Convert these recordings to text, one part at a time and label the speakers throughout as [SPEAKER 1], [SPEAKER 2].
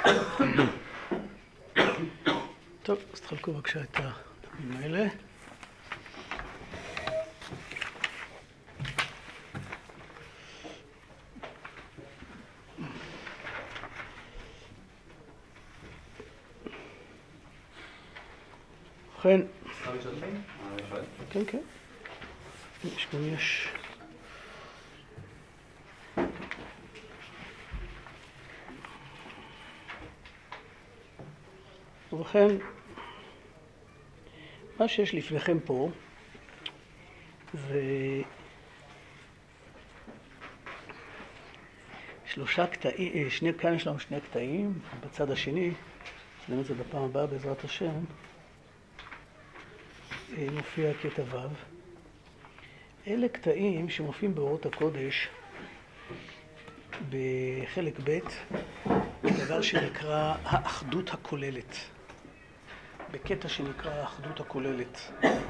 [SPEAKER 1] טוב, אז תחלקו בבקשה את הדברים האלה. ובכן, כן, כן, יש גם יש. ובכן, מה שיש לפניכם פה זה שלושה קטעים, כאן יש לנו שני קטעים, בצד השני, נראה את זה בפעם הבאה בעזרת השם, מופיע קטע ו'. אלה קטעים שמופיעים באורות הקודש בחלק ב', דבר שנקרא האחדות הכוללת. בקטע שנקרא האחדות הכוללת.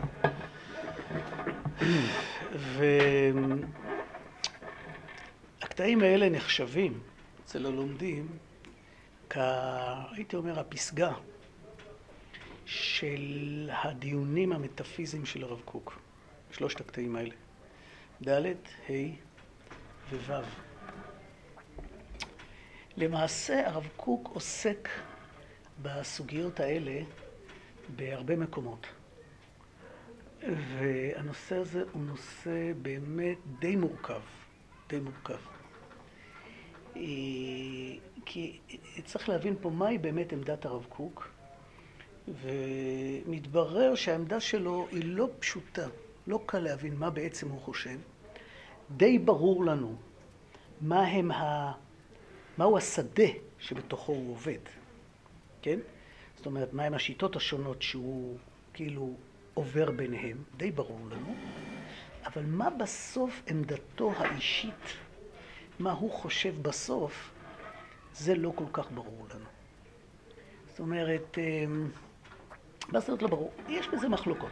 [SPEAKER 1] והקטעים האלה נחשבים אצל הלומדים הייתי אומר, הפסגה של הדיונים המטאפיזיים של הרב קוק. שלושת הקטעים האלה. ד', ה' וו'. למעשה הרב קוק עוסק בסוגיות האלה בהרבה מקומות. והנושא הזה הוא נושא באמת די מורכב. די מורכב. כי צריך להבין פה מהי באמת עמדת הרב קוק, ומתברר שהעמדה שלו היא לא פשוטה, לא קל להבין מה בעצם הוא חושב. די ברור לנו מהו השדה שבתוכו הוא עובד, כן? זאת אומרת, מהם השיטות השונות שהוא כאילו עובר ביניהם, די ברור לנו, אבל מה בסוף עמדתו האישית, מה הוא חושב בסוף, זה לא כל כך ברור לנו. זאת אומרת, מה זאת אומרת לא ברור? יש בזה מחלוקות.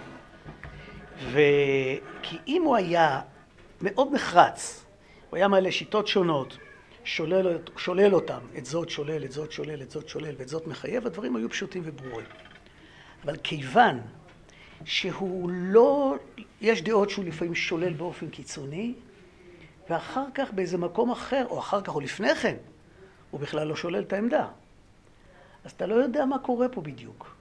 [SPEAKER 1] כי אם הוא היה מאוד נחרץ, הוא היה מעלה שיטות שונות, שולל אותם, את זאת שולל, את זאת שולל, את זאת שולל, ואת זאת מחייב, הדברים היו פשוטים וברורים. אבל כיוון שהוא לא, יש דעות שהוא לפעמים שולל באופן קיצוני, ואחר כך באיזה מקום אחר, או אחר כך או לפני כן, הוא בכלל לא שולל את העמדה. אז אתה לא יודע מה קורה פה בדיוק.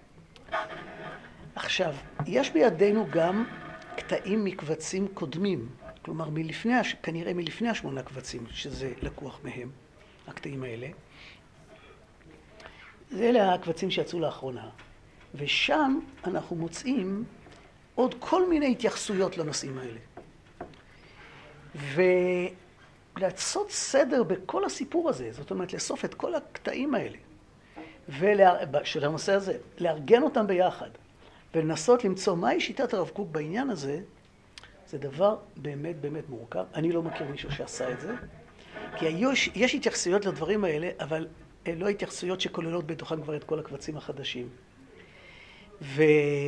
[SPEAKER 1] עכשיו, יש בידינו גם קטעים מקבצים קודמים, כלומר כנראה מלפני 8 קבצים, שזה לקוח מהם, הקטעים האלה. אלה הקבצים שיצאו לאחרונה, ושם אנחנו מוצאים עוד כל מיני התייחסויות לנושאים האלה. ולעשות סדר בכל הסיפור הזה, זאת אומרת, לאסוף את כל הקטעים האלה, של הנושא הזה, לארגן אותם ביחד, ולנסות למצוא מהי שיטת הרב קוק בעניין הזה, זה דבר באמת באמת מורכב. אני לא מכיר מישהו שעשה את זה, כי יש התייחסויות לדברים האלה, אבל לא התייחסויות שכוללות בתוכן כבר את כל הקבצים החדשים. ואתה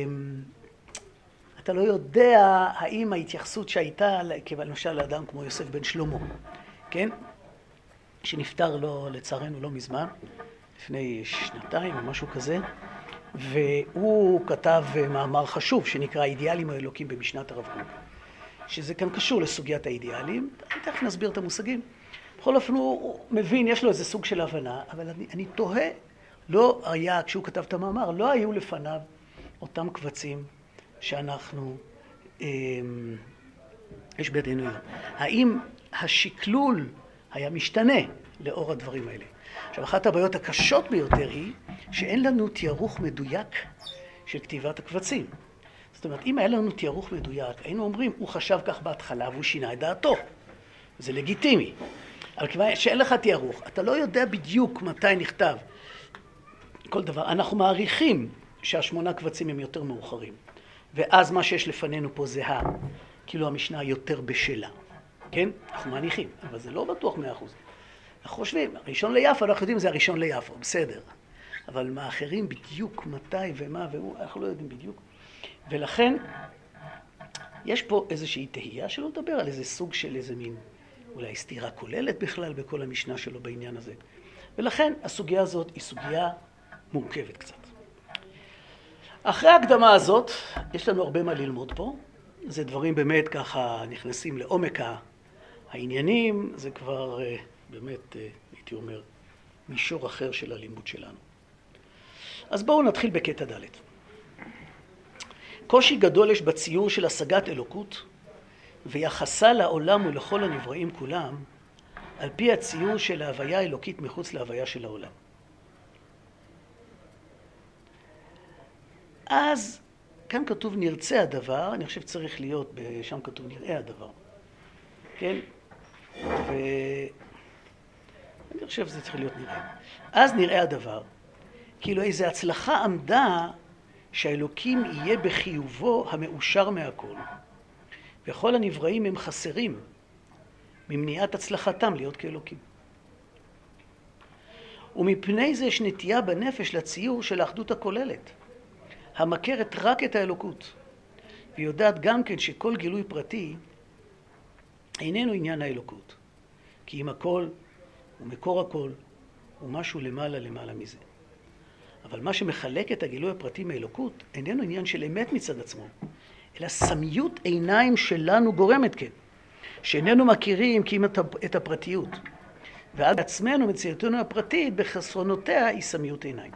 [SPEAKER 1] לא יודע האם ההתייחסות שהייתה, למשל לאדם כמו יוסף בן שלמה, כן? שנפטר לו, לצערנו לא מזמן, לפני 2 או משהו כזה, והוא כתב מאמר חשוב שנקרא אידיאלים האלוקים במשנת הרב קוק, שזה כאן קשור לסוגיית האידיאלים. תכף נסביר את המושגים. בכל אופן הוא מבין, יש לו איזה סוג של הבנה, אבל אני תוהה, לא היה, כשהוא כתב את המאמר, לא היו לפניו אותם קבצים שאנחנו, יש בידינו היום. האם השקלול היה משתנה לאור הדברים האלה? עכשיו, אחת הבעיות הקשות ביותר היא שאין לנו תיארוך מדויק של כתיבת הקבצים. זאת אומרת, אם היה לנו תיארוך מדויק, היינו אומרים, הוא חשב כך בהתחלה והוא שינה את דעתו. זה לגיטימי. אבל כיוון שאין לך תיארוך, אתה לא יודע בדיוק מתי נכתב כל דבר. אנחנו מעריכים שה8 קבצים הם יותר מאוחרים. ואז מה שיש לפנינו פה זה כאילו המשנה יותר בשלה. כן? אנחנו מעריכים, אבל זה לא בטוח 100%. אנחנו חושבים, הראשון ליפו, אנחנו יודעים זה הראשון ליפו, בסדר. אבל מה אחרים בדיוק מתי ומה והוא, אנחנו לא יודעים בדיוק. ולכן, יש פה איזושהי תהייה שלא לדבר על איזה סוג של איזה מין, אולי סתירה כוללת בכלל בכל המשנה שלו בעניין הזה. ולכן הסוגיה הזאת היא סוגיה מורכבת קצת. אחרי ההקדמה הזאת, יש לנו הרבה מה ללמוד פה. זה דברים באמת ככה נכנסים לעומק העניינים, זה כבר באמת, הייתי אומר, מישור אחר של הלימוד שלנו. אז בואו נתחיל בקטע ד'. קושי גדול יש בציור של השגת אלוקות ויחסה לעולם ולכל הנבראים כולם על פי הציור של ההוויה האלוקית מחוץ להוויה של העולם. אז כאן כתוב נרצה הדבר, אני חושב צריך להיות, שם כתוב נראה הדבר. כן? ואני חושב שזה צריך להיות נראה. אז נראה הדבר, כאילו איזו הצלחה עמדה שהאלוקים יהיה בחיובו המאושר מהכל, וכל הנבראים הם חסרים ממניעת הצלחתם להיות כאלוקים. ומפני זה יש נטייה בנפש לציור של האחדות הכוללת, המכרת רק את האלוקות, ויודעת גם כן שכל גילוי פרטי איננו עניין האלוקות, כי אם הכל ומקור הכל הוא משהו למעלה מזה. אבל מה שמחלק את הגילוי הפרטי מאלוקות איננו עניין של אמת מצד עצמו, אלא סמיות עיניים שלנו גורמת כן, שאיננו מכירים כמעט את הפרטיות, ועד עצמנו מציאותנו הפרטית בחסרונותיה היא סמיות עיניים.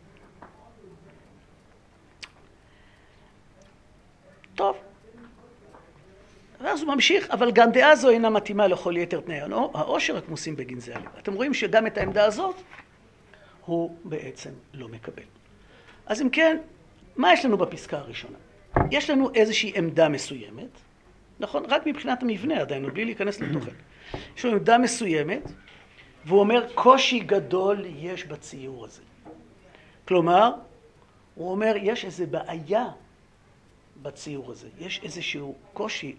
[SPEAKER 1] טוב, ואז הוא ממשיך, אבל גם דעה זו אינה מתאימה לכל יתר תנאי העושר הכמוסים בגין זה הלב. אתם רואים שגם את העמדה הזאת הוא בעצם לא מקבל. אז אם כן, מה יש לנו בפסקה הראשונה? יש לנו איזושהי עמדה מסוימת, נכון? רק מבחינת המבנה עדיין, בלי להיכנס לתוכן. יש לנו עמדה מסוימת, והוא אומר, קושי גדול יש בציור הזה. כלומר, הוא אומר, יש איזו בעיה בציור הזה. יש איזשהו קושי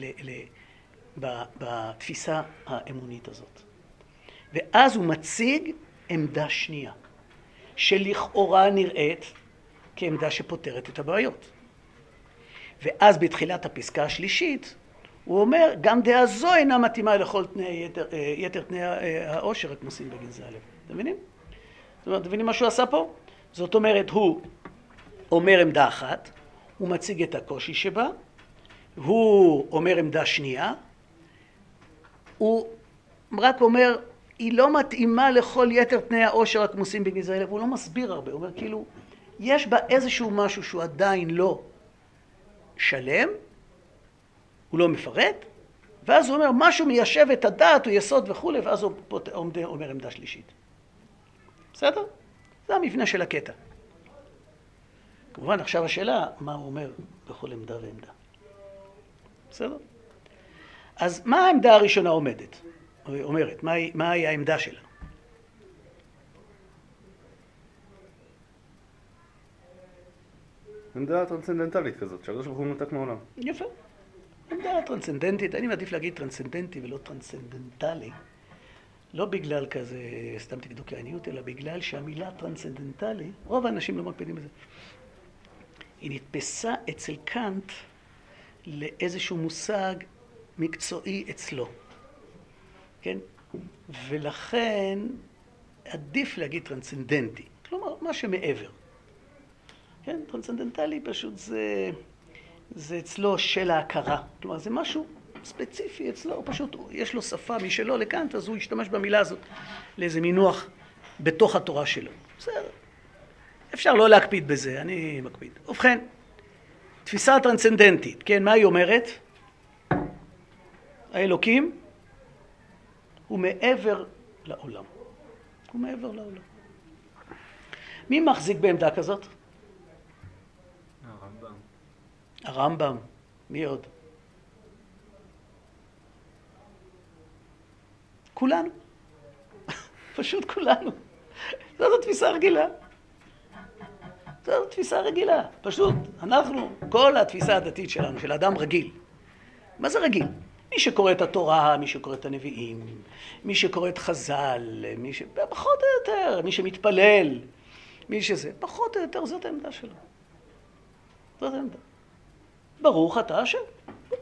[SPEAKER 1] בתפיסה האמונית הזאת. ואז הוא מציג עמדה שנייה, שלכאורה נראית כעמדה שפותרת את הבעיות. ואז בתחילת הפסקה השלישית, הוא אומר, גם דעה זו אינה מתאימה לכל יתר תנאי העושר הכמוסים בגין זה הלב. אתם מבינים? זאת אומרת, אתם מבינים מה שהוא עשה פה? זאת אומרת, הוא אומר עמדה אחת, הוא מציג את הקושי שבה, הוא אומר עמדה שנייה, הוא רק אומר, היא לא מתאימה לכל יתר תנאי העושר הכמוסים בגין זה הלב, הוא לא מסביר הרבה, הוא אומר כאילו, יש בה איזשהו משהו שהוא עדיין לא שלם, הוא לא מפרט, ואז הוא אומר, משהו מיישב את הדעת, הוא יסוד וכו', ואז הוא אומר עמדה שלישית. בסדר? זה המבנה של הקטע. כמובן, עכשיו השאלה, מה הוא אומר בכל עמדה ועמדה. בסדר? אז מה העמדה הראשונה אומרת? מהי העמדה שלה?
[SPEAKER 2] עמדה טרנסצנדנטלית כזאת, שהקדוש ברוך הוא מנותק מהעולם.
[SPEAKER 1] יפה. עמדה טרנסצנדנטית, אני מעדיף להגיד טרנסצנדנטי ולא טרנסצנדנטלי. לא בגלל כזה סתם תקדוקיינות, אלא בגלל שהמילה טרנסצנדנטלי, רוב האנשים לא מקפידים בזה. היא נתפסה אצל קאנט לאיזשהו מושג מקצועי אצלו. כן? ולכן עדיף להגיד טרנסצנדנטי. כלומר, מה שמעבר. כן? טרנסצנדנטלי פשוט זה אצלו של ההכרה. כלומר, זה משהו ספציפי אצלו, פשוט יש לו שפה משלו לקאנט, אז הוא ישתמש במילה הזאת לאיזה מינוח בתוך התורה שלו. בסדר. אפשר לא להקפיד בזה, אני מקפיד. ובכן, תפיסה טרנסצנדנטית, כן, מה היא אומרת? האלוקים הוא מעבר לעולם. הוא מעבר לעולם. מי מחזיק בעמדה כזאת?
[SPEAKER 2] הרמב"ם.
[SPEAKER 1] הרמב"ם. מי עוד? כולנו. פשוט כולנו. זאת התפיסה הרגילה. זאת תפיסה רגילה. פשוט, אנחנו, כל התפיסה הדתית שלנו, של האדם רגיל. מה זה רגיל? מי שקורא את התורה, מי שקורא את הנביאים, מי שקורא את חז"ל, פחות או יותר, מי שמתפלל, מי שזה, פחות או יותר, זאת העמדה שלו. זאת העמדה. ברוך אתה השם. אנחנו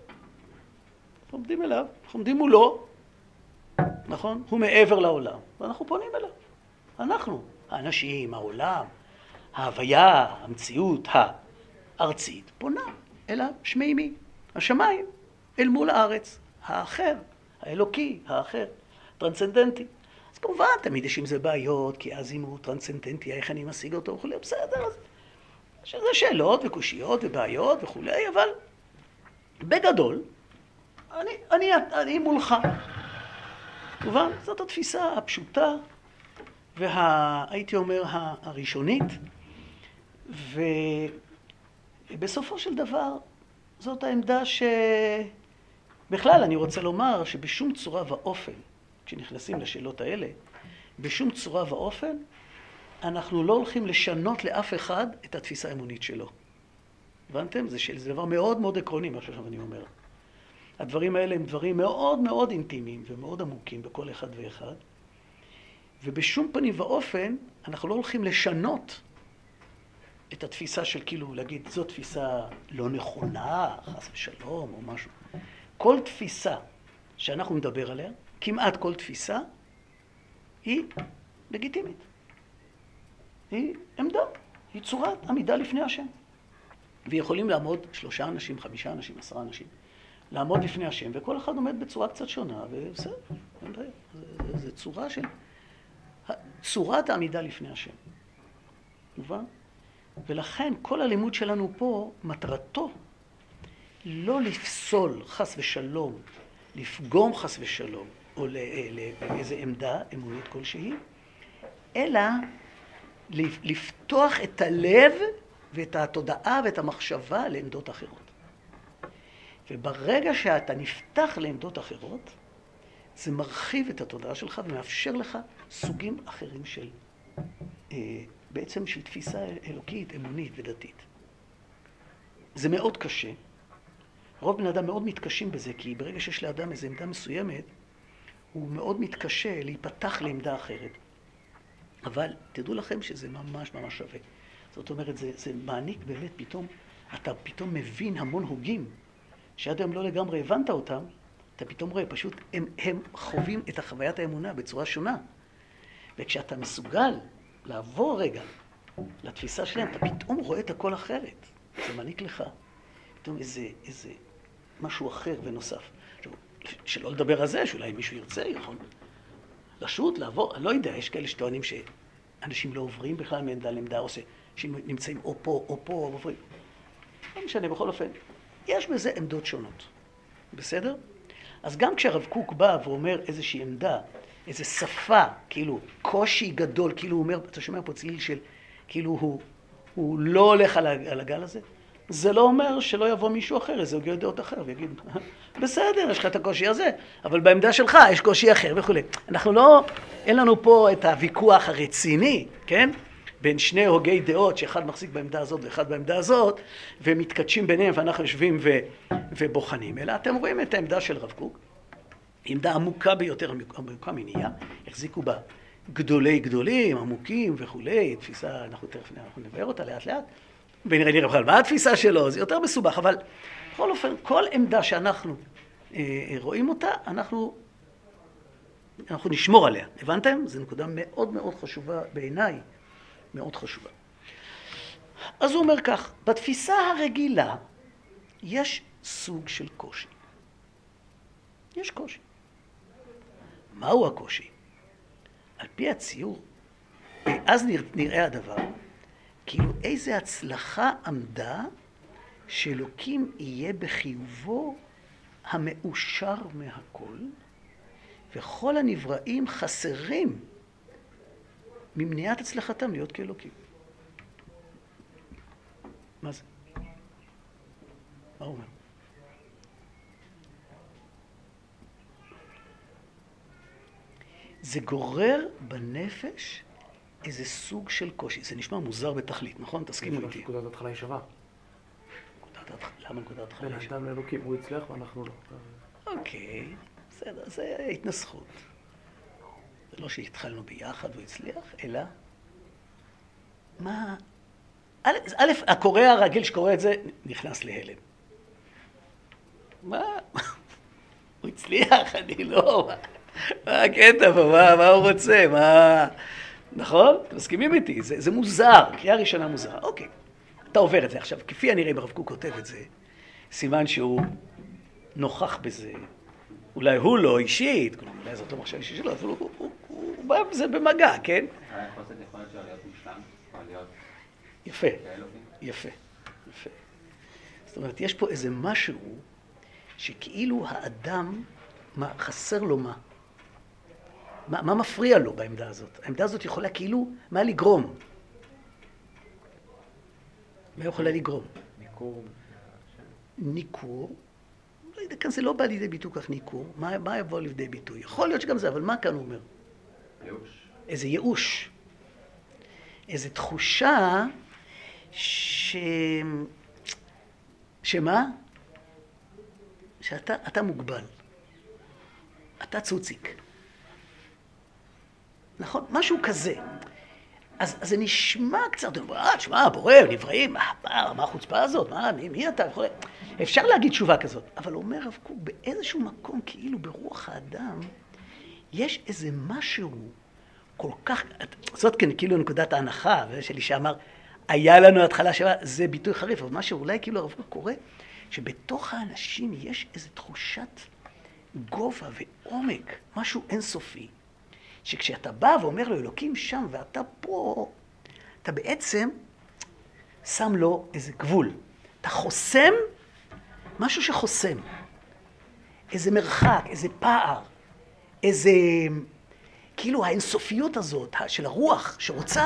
[SPEAKER 1] עומדים אליו, אנחנו עומדים מולו, נכון? הוא מעבר לעולם, ואנחנו פונים אליו. אנחנו, האנשים, העולם, ההוויה, המציאות הארצית, פונה אל השמיימי, השמיים, אל מול הארץ, האחר, האלוקי, האחר, טרנסצנדנטי. אז כמובן, תמיד יש עם זה בעיות, כי אז אם הוא טרנסצנדנטי, איך אני משיג אותו וכו', בסדר, אז שזה שאלות וקושיות ובעיות וכו', אבל בגדול, אני מולך. כמובן, זאת התפיסה הפשוטה והייתי אומר הראשונית, ובסופו של דבר זאת העמדה בכלל אני רוצה לומר שבשום צורה ואופן, כשנכנסים לשאלות האלה, בשום צורה ואופן אנחנו לא הולכים לשנות לאף אחד את התפיסה האמונית שלו. הבנתם? זה דבר מאוד מאוד עקרוני, מה שעכשיו אני אומר. הדברים האלה הם דברים מאוד מאוד אינטימיים ומאוד עמוקים בכל אחד ואחד, ובשום פנים ואופן אנחנו לא הולכים לשנות את התפיסה של כאילו להגיד זו תפיסה לא נכונה, חס ושלום או משהו. כל תפיסה שאנחנו נדבר עליה, כמעט כל תפיסה, היא לגיטימית. היא עמדה, היא צורת עמידה לפני השם. ויכולים לעמוד 3 אנשים, 5 אנשים, 10 אנשים, לעמוד לפני השם, וכל אחד עומד בצורה קצת שונה, ובסדר, אין בעיה. זה צורה של צורת העמידה לפני השם. מובן? ולכן כל הלימוד שלנו פה, מטרתו לא לפסול חס ושלום, לפגום חס ושלום, או לאיזו עמדה אמונית כלשהי, אלא לפתוח את הלב ואת התודעה ואת המחשבה לעמדות אחרות. וברגע שאתה נפתח לעמדות אחרות, זה מרחיב את התודעה שלך ומאפשר לך סוגים אחרים של, בעצם של תפיסה אלוקית, אמונית ודתית. זה מאוד קשה. רוב בני אדם מאוד מתקשים בזה, כי ברגע שיש לאדם איזו עמדה מסוימת, הוא מאוד מתקשה להיפתח לעמדה אחרת. אבל תדעו לכם שזה ממש ממש שווה. זאת אומרת, זה מעניק באמת פתאום, אתה פתאום מבין המון הוגים, שעד היום לא לגמרי הבנת אותם, אתה פתאום רואה, פשוט הם חווים את החוויית האמונה בצורה שונה. וכשאתה מסוגל לעבור רגע לתפיסה שלהם, אתה פתאום רואה את הכל אחרת. זה מעניק לך פתאום איזה משהו אחר ונוסף. שלא לדבר על זה, שאולי מישהו ירצה, יכול לשוט, לעבור, אני לא יודע, יש כאלה שטוענים שאנשים לא עוברים בכלל מעמדה לעמדה, או שנמצאים או פה או פה, או עוברים. לא משנה, בכל אופן, יש בזה עמדות שונות. בסדר? אז גם כשהרב קוק בא ואומר איזושהי עמדה, איזו שפה, כאילו קושי גדול, כאילו הוא אומר, אתה שומע פה צליל של, כאילו הוא לא הולך על הגל הזה, זה לא אומר שלא יבוא מישהו אחר, איזה הוגה דעות אחר, ויגיד, בסדר, יש לך את הקושי הזה, אבל בעמדה שלך יש קושי אחר וכו'. אנחנו לא, אין לנו פה את הוויכוח הרציני, כן? בין שני הוגי דעות, שאחד מחזיק בעמדה הזאת ואחד בעמדה הזאת, ומתקדשים ביניהם ואנחנו יושבים ובוחנים. אלא אתם רואים את העמדה של רב קוק, עמדה עמוקה ביותר, עמוקה מניעה, החזיקו בה גדולים, עמוקים וכולי, תפיסה, אנחנו נבהר אותה לאט לאט, ונראה בכלל מה התפיסה שלו, זה יותר מסובך, אבל בכל אופן, כל עמדה שאנחנו רואים אותה, אנחנו נשמור עליה. הבנתם? זו נקודה מאוד מאוד חשובה בעיניי, מאוד חשובה. אז הוא אומר כך, בתפיסה הרגילה יש סוג של קושי. יש קושי. מהו הקושי? על פי הציור, אז נראה הדבר, כאילו איזה הצלחה עמדה שאלוקים יהיה בחיובו המאושר מהכל, וכל הנבראים חסרים ממניעת הצלחתם להיות כאלוקים. מה זה? מה הוא אומר? זה גורר בנפש איזה סוג של קושי. זה נשמע מוזר בתכלית, נכון? תסכימו איתי.
[SPEAKER 2] נקודת ההתחלה היא שווה.
[SPEAKER 1] למה נקודת ההתחלה היא שווה?
[SPEAKER 2] בין האדם לאלוקים, הוא הצליח ואנחנו לא.
[SPEAKER 1] אוקיי, בסדר, זה התנסחות. זה לא שהתחלנו ביחד והוא הצליח, אלא מה... א', הקורא הרגיל שקורא את זה נכנס להלם. מה? הוא הצליח, אני לא... מה הקטע פה? מה הוא רוצה? נכון? אתם מסכימים איתי? זה מוזר, קריאה ראשונה מוזרה. אוקיי, אתה עובר את זה. עכשיו, כפי הנראה, אם הרב קוק כותב את זה, סימן שהוא נוכח בזה. אולי הוא לא אישית, אולי זאת לא מחשבה אישית שלו, אבל הוא בא בזה במגע, כן?
[SPEAKER 3] חוסר יכולת שלו להיות מושלם, או להיות...
[SPEAKER 1] יפה, יפה, יפה. זאת אומרת, יש פה איזה משהו שכאילו האדם, חסר לו מה? מה מפריע לו בעמדה הזאת? העמדה הזאת יכולה כאילו, מה לגרום? מה יכולה לגרום?
[SPEAKER 2] ניכור.
[SPEAKER 1] ניכור. לא יודע, כאן זה לא בא לידי ביטוי כך ניכור. מה יבוא לידי ביטוי? יכול להיות שגם זה, אבל מה כאן הוא אומר?
[SPEAKER 3] ייאוש.
[SPEAKER 1] איזה ייאוש. איזו תחושה שמה? שאתה מוגבל. אתה צוציק. נכון? משהו כזה. אז זה נשמע קצת, תשמע, בורא, נבראים, מה החוצפה הזאת? מי אתה? אפשר להגיד תשובה כזאת. אבל אומר הרב קוק, באיזשהו מקום, כאילו ברוח האדם, יש איזה משהו כל כך, זאת כן, כאילו נקודת ההנחה, ושלי שאמר, היה לנו התחלה שבה, זה ביטוי חריף, אבל מה שאולי כאילו הרב קוק קורא, שבתוך האנשים יש איזו תחושת גובה ועומק, משהו אינסופי. שכשאתה בא ואומר לו, אלוקים שם ואתה פה, אתה בעצם שם לו איזה גבול. אתה חוסם משהו שחוסם. איזה מרחק, איזה פער, איזה... כאילו האינסופיות הזאת של הרוח שרוצה,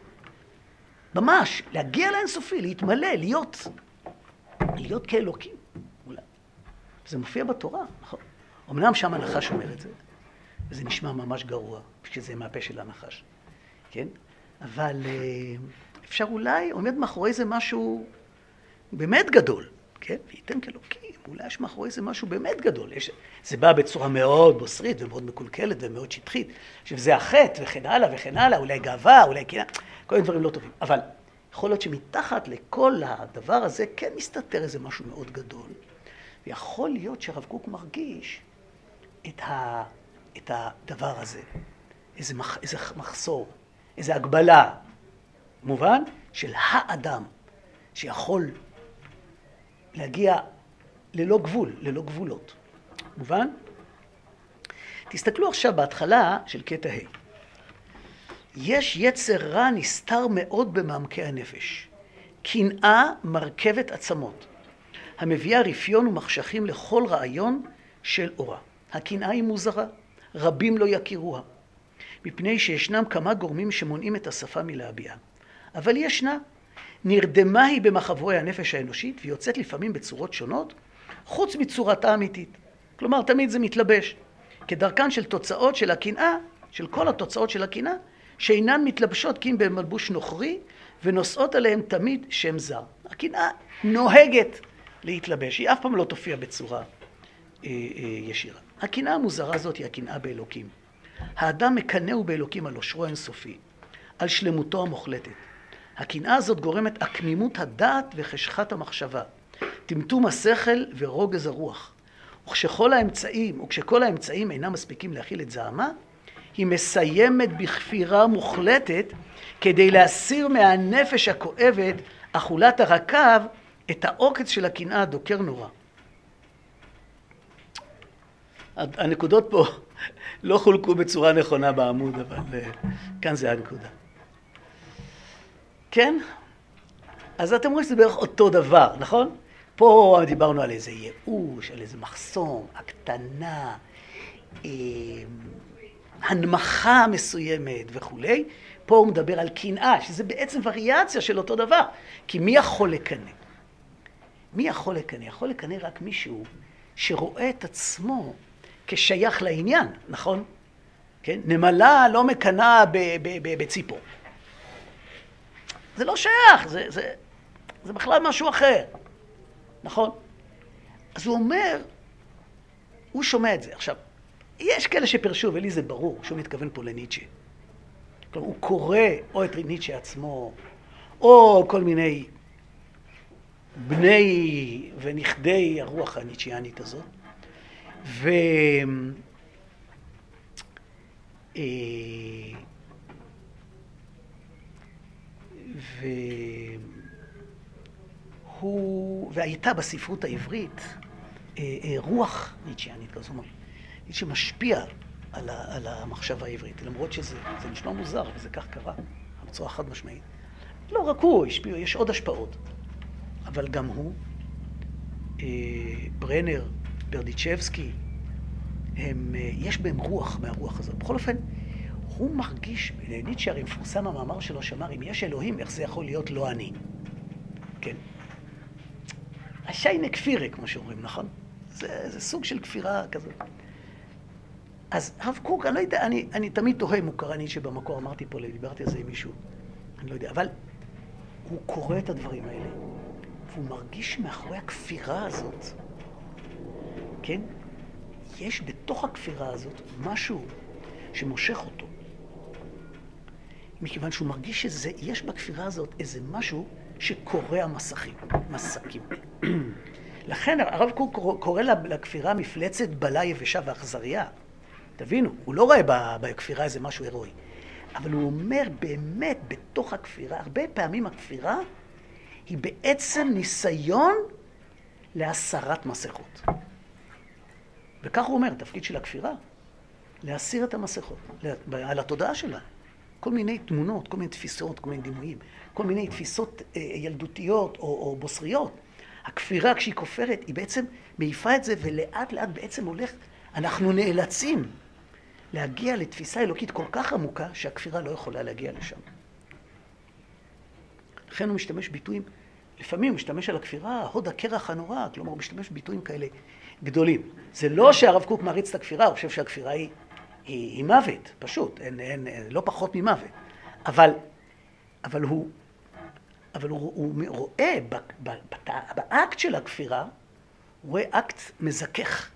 [SPEAKER 1] ממש, להגיע לאינסופי, להתמלא, להיות כאלוקים. אולי. זה מופיע בתורה, נכון? אמנם שם הנחש אומר את זה. וזה נשמע ממש גרוע, כשזה מהפה של הנחש, כן? אבל אפשר אולי, עומד מאחורי זה משהו באמת גדול, כן? וייתן כאלוקים, אולי יש מאחורי זה משהו באמת גדול. זה בא בצורה מאוד בוסרית ומאוד מקולקלת ומאוד שטחית, שזה החטא וכן הלאה וכן הלאה, אולי גאווה, אולי קנאה, כל מיני דברים לא טובים. אבל יכול להיות שמתחת לכל הדבר הזה כן מסתתר איזה משהו מאוד גדול. ויכול להיות שהרב קוק מרגיש את הדבר הזה, איזה מחסור, איזה הגבלה, מובן, של האדם, שיכול להגיע ללא גבול, ללא גבולות. מובן? תסתכלו עכשיו בהתחלה של קטע ה'. יש יצר רע נסתר מאוד במעמקי הנפש. קנאה מרכבת עצמות, המביאה רפיון ומחשכים לכל רעיון של אורה. הקנאה היא מוזרה, רבים לא יכירוה, מפני שישנם כמה גורמים שמונעים את השפה מלהביעה. אבל ישנה, נרדמה היא במחבואי הנפש האנושית, ויוצאת לפעמים בצורות שונות, חוץ מצורתה האמיתית. כלומר, תמיד זה מתלבש. כדרכן של תוצאות של הקנאה, של כל התוצאות של הקנאה, שאינן מתלבשות כי אם במלבוש נוכרי, ונושאות עליהם תמיד שם זר. הקנאה נוהגת להתלבש, היא אף פעם לא תופיע בצורה ישירה. הקנאה המוזרה הזאת היא הקנאה באלוקים. האדם מקנאו באלוקים על עושרו האינסופי, על שלמותו המוחלטת. הקנאה הזאת גורמת עקמימות הדעת וחשכת המחשבה, טמטום השכל ורוגז הרוח. וכשכל האמצעים אינם מספיקים להכיל את זעמה, היא מסיימת בכפירה מוחלטת כדי להסיר מהנפש הכואבת, אכולת הרקב, את העוקץ של הקנאה הדוקר נורא. הנקודות פה לא חולקו בצורה נכונה בעמוד, אבל כאן זה הנקודה. כן? אז אתם רואים שזה בערך אותו דבר, נכון? פה דיברנו על איזה ייאוש, על איזה מחסום, הקטנה, הנמכה מסוימת וכולי. פה הוא מדבר על קנאה, שזה בעצם וריאציה של אותו דבר. כי מי יכול לקנא? מי יכול לקנא? יכול לקנא רק מישהו שרואה את עצמו כשייך לעניין, נכון? כן? נמלה לא מקנאה בציפור. זה לא שייך, זה בכלל משהו אחר, נכון? אז הוא אומר, הוא שומע את זה. עכשיו, יש כאלה שפרשו, ולי זה ברור, שהוא מתכוון פה לניטשה. כלומר, הוא קורא או את ניטשה עצמו, או כל מיני בני ונכדי הרוח הניטשיאנית הזאת. והייתה בספרות העברית רוח ניטשיאנית כזאת, ניטשה משפיע על המחשבה העברית, למרות שזה נשמע מוזר, וזה כך קרה, בצורה חד משמעית. לא רק הוא השפיע, יש עוד השפעות, אבל גם הוא, ברנר, ברדיצ'בסקי, יש בהם רוח מהרוח הזאת. בכל אופן, הוא מרגיש, ניטשה הרי מפורסם המאמר שלו שאמר, אם יש אלוהים, איך זה יכול להיות לא אני? כן. השיינה כפירה, כמו שאומרים, נכון? זה סוג של כפירה כזאת. אז הרב קוק, אני לא יודע, אני תמיד תוהה אם הוא קרא ניטשה במקור, אמרתי פה, דיברתי על זה עם מישהו, אני לא יודע, אבל הוא קורא את הדברים האלה, והוא מרגיש שמאחורי הכפירה הזאת, כן? יש בתוך הכפירה הזאת משהו שמושך אותו. מכיוון שהוא מרגיש שיש בכפירה הזאת איזה משהו שקורע מסקים. לכן הרב קוק קורא לכפירה מפלצת בלה יבשה ואכזריה. תבינו, הוא לא רואה בכפירה איזה משהו הירואי. אבל הוא אומר באמת בתוך הכפירה, הרבה פעמים הכפירה היא בעצם ניסיון להסרת מסכות. וכך הוא אומר, התפקיד של הכפירה, להסיר את המסכות, על התודעה שלה. כל מיני תמונות, כל מיני תפיסות, כל מיני דימויים, כל מיני תפיסות ילדותיות או בוסריות. הכפירה כשהיא כופרת, היא בעצם מעיפה את זה ולאט לאט בעצם הולך, אנחנו נאלצים להגיע לתפיסה אלוקית כל כך עמוקה שהכפירה לא יכולה להגיע לשם. לכן הוא משתמש ביטויים, לפעמים הוא משתמש על הכפירה, הוד הקרח הנורא, כלומר הוא משתמש ביטויים כאלה גדולים. זה לא שהרב קוק מעריץ את הכפירה, הוא חושב שהכפירה היא מוות, פשוט, לא פחות ממוות. אבל הוא רואה באקט של הכפירה, הוא רואה אקט מזכך,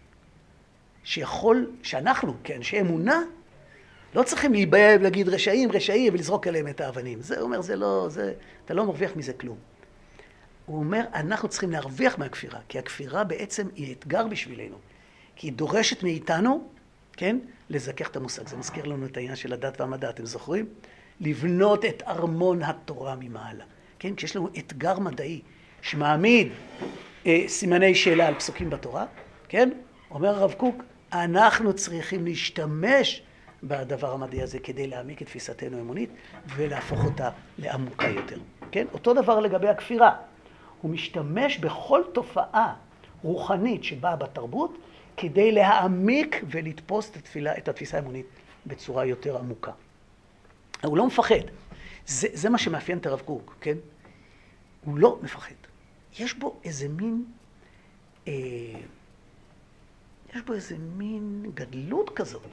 [SPEAKER 1] שאנחנו כאנשי אמונה, לא צריכים להיבהל ולהגיד רשעים ולזרוק עליהם את האבנים. זה אומר, אתה לא מרוויח מזה כלום. הוא אומר, אנחנו צריכים להרוויח מהכפירה, כי הכפירה בעצם היא אתגר בשבילנו. כי היא דורשת מאיתנו, כן, לזכך את המושג. זה מזכיר לנו את העניין של הדת והמדע, אתם זוכרים? לבנות את ארמון התורה ממעלה. כן, כשיש לנו אתגר מדעי שמעמיד סימני שאלה על פסוקים בתורה, כן? אומר הרב קוק, אנחנו צריכים להשתמש בדבר המדעי הזה כדי להעמיק את תפיסתנו האמונית ולהפוך אותה לעמוקה יותר. כן? אותו דבר לגבי הכפירה. הוא משתמש בכל תופעה רוחנית שבאה בתרבות כדי להעמיק ולתפוס את התפיסה האמונית בצורה יותר עמוקה. הוא לא מפחד. זה מה שמאפיין את הרב קוק, כן? הוא לא מפחד. יש בו איזה מין גדלות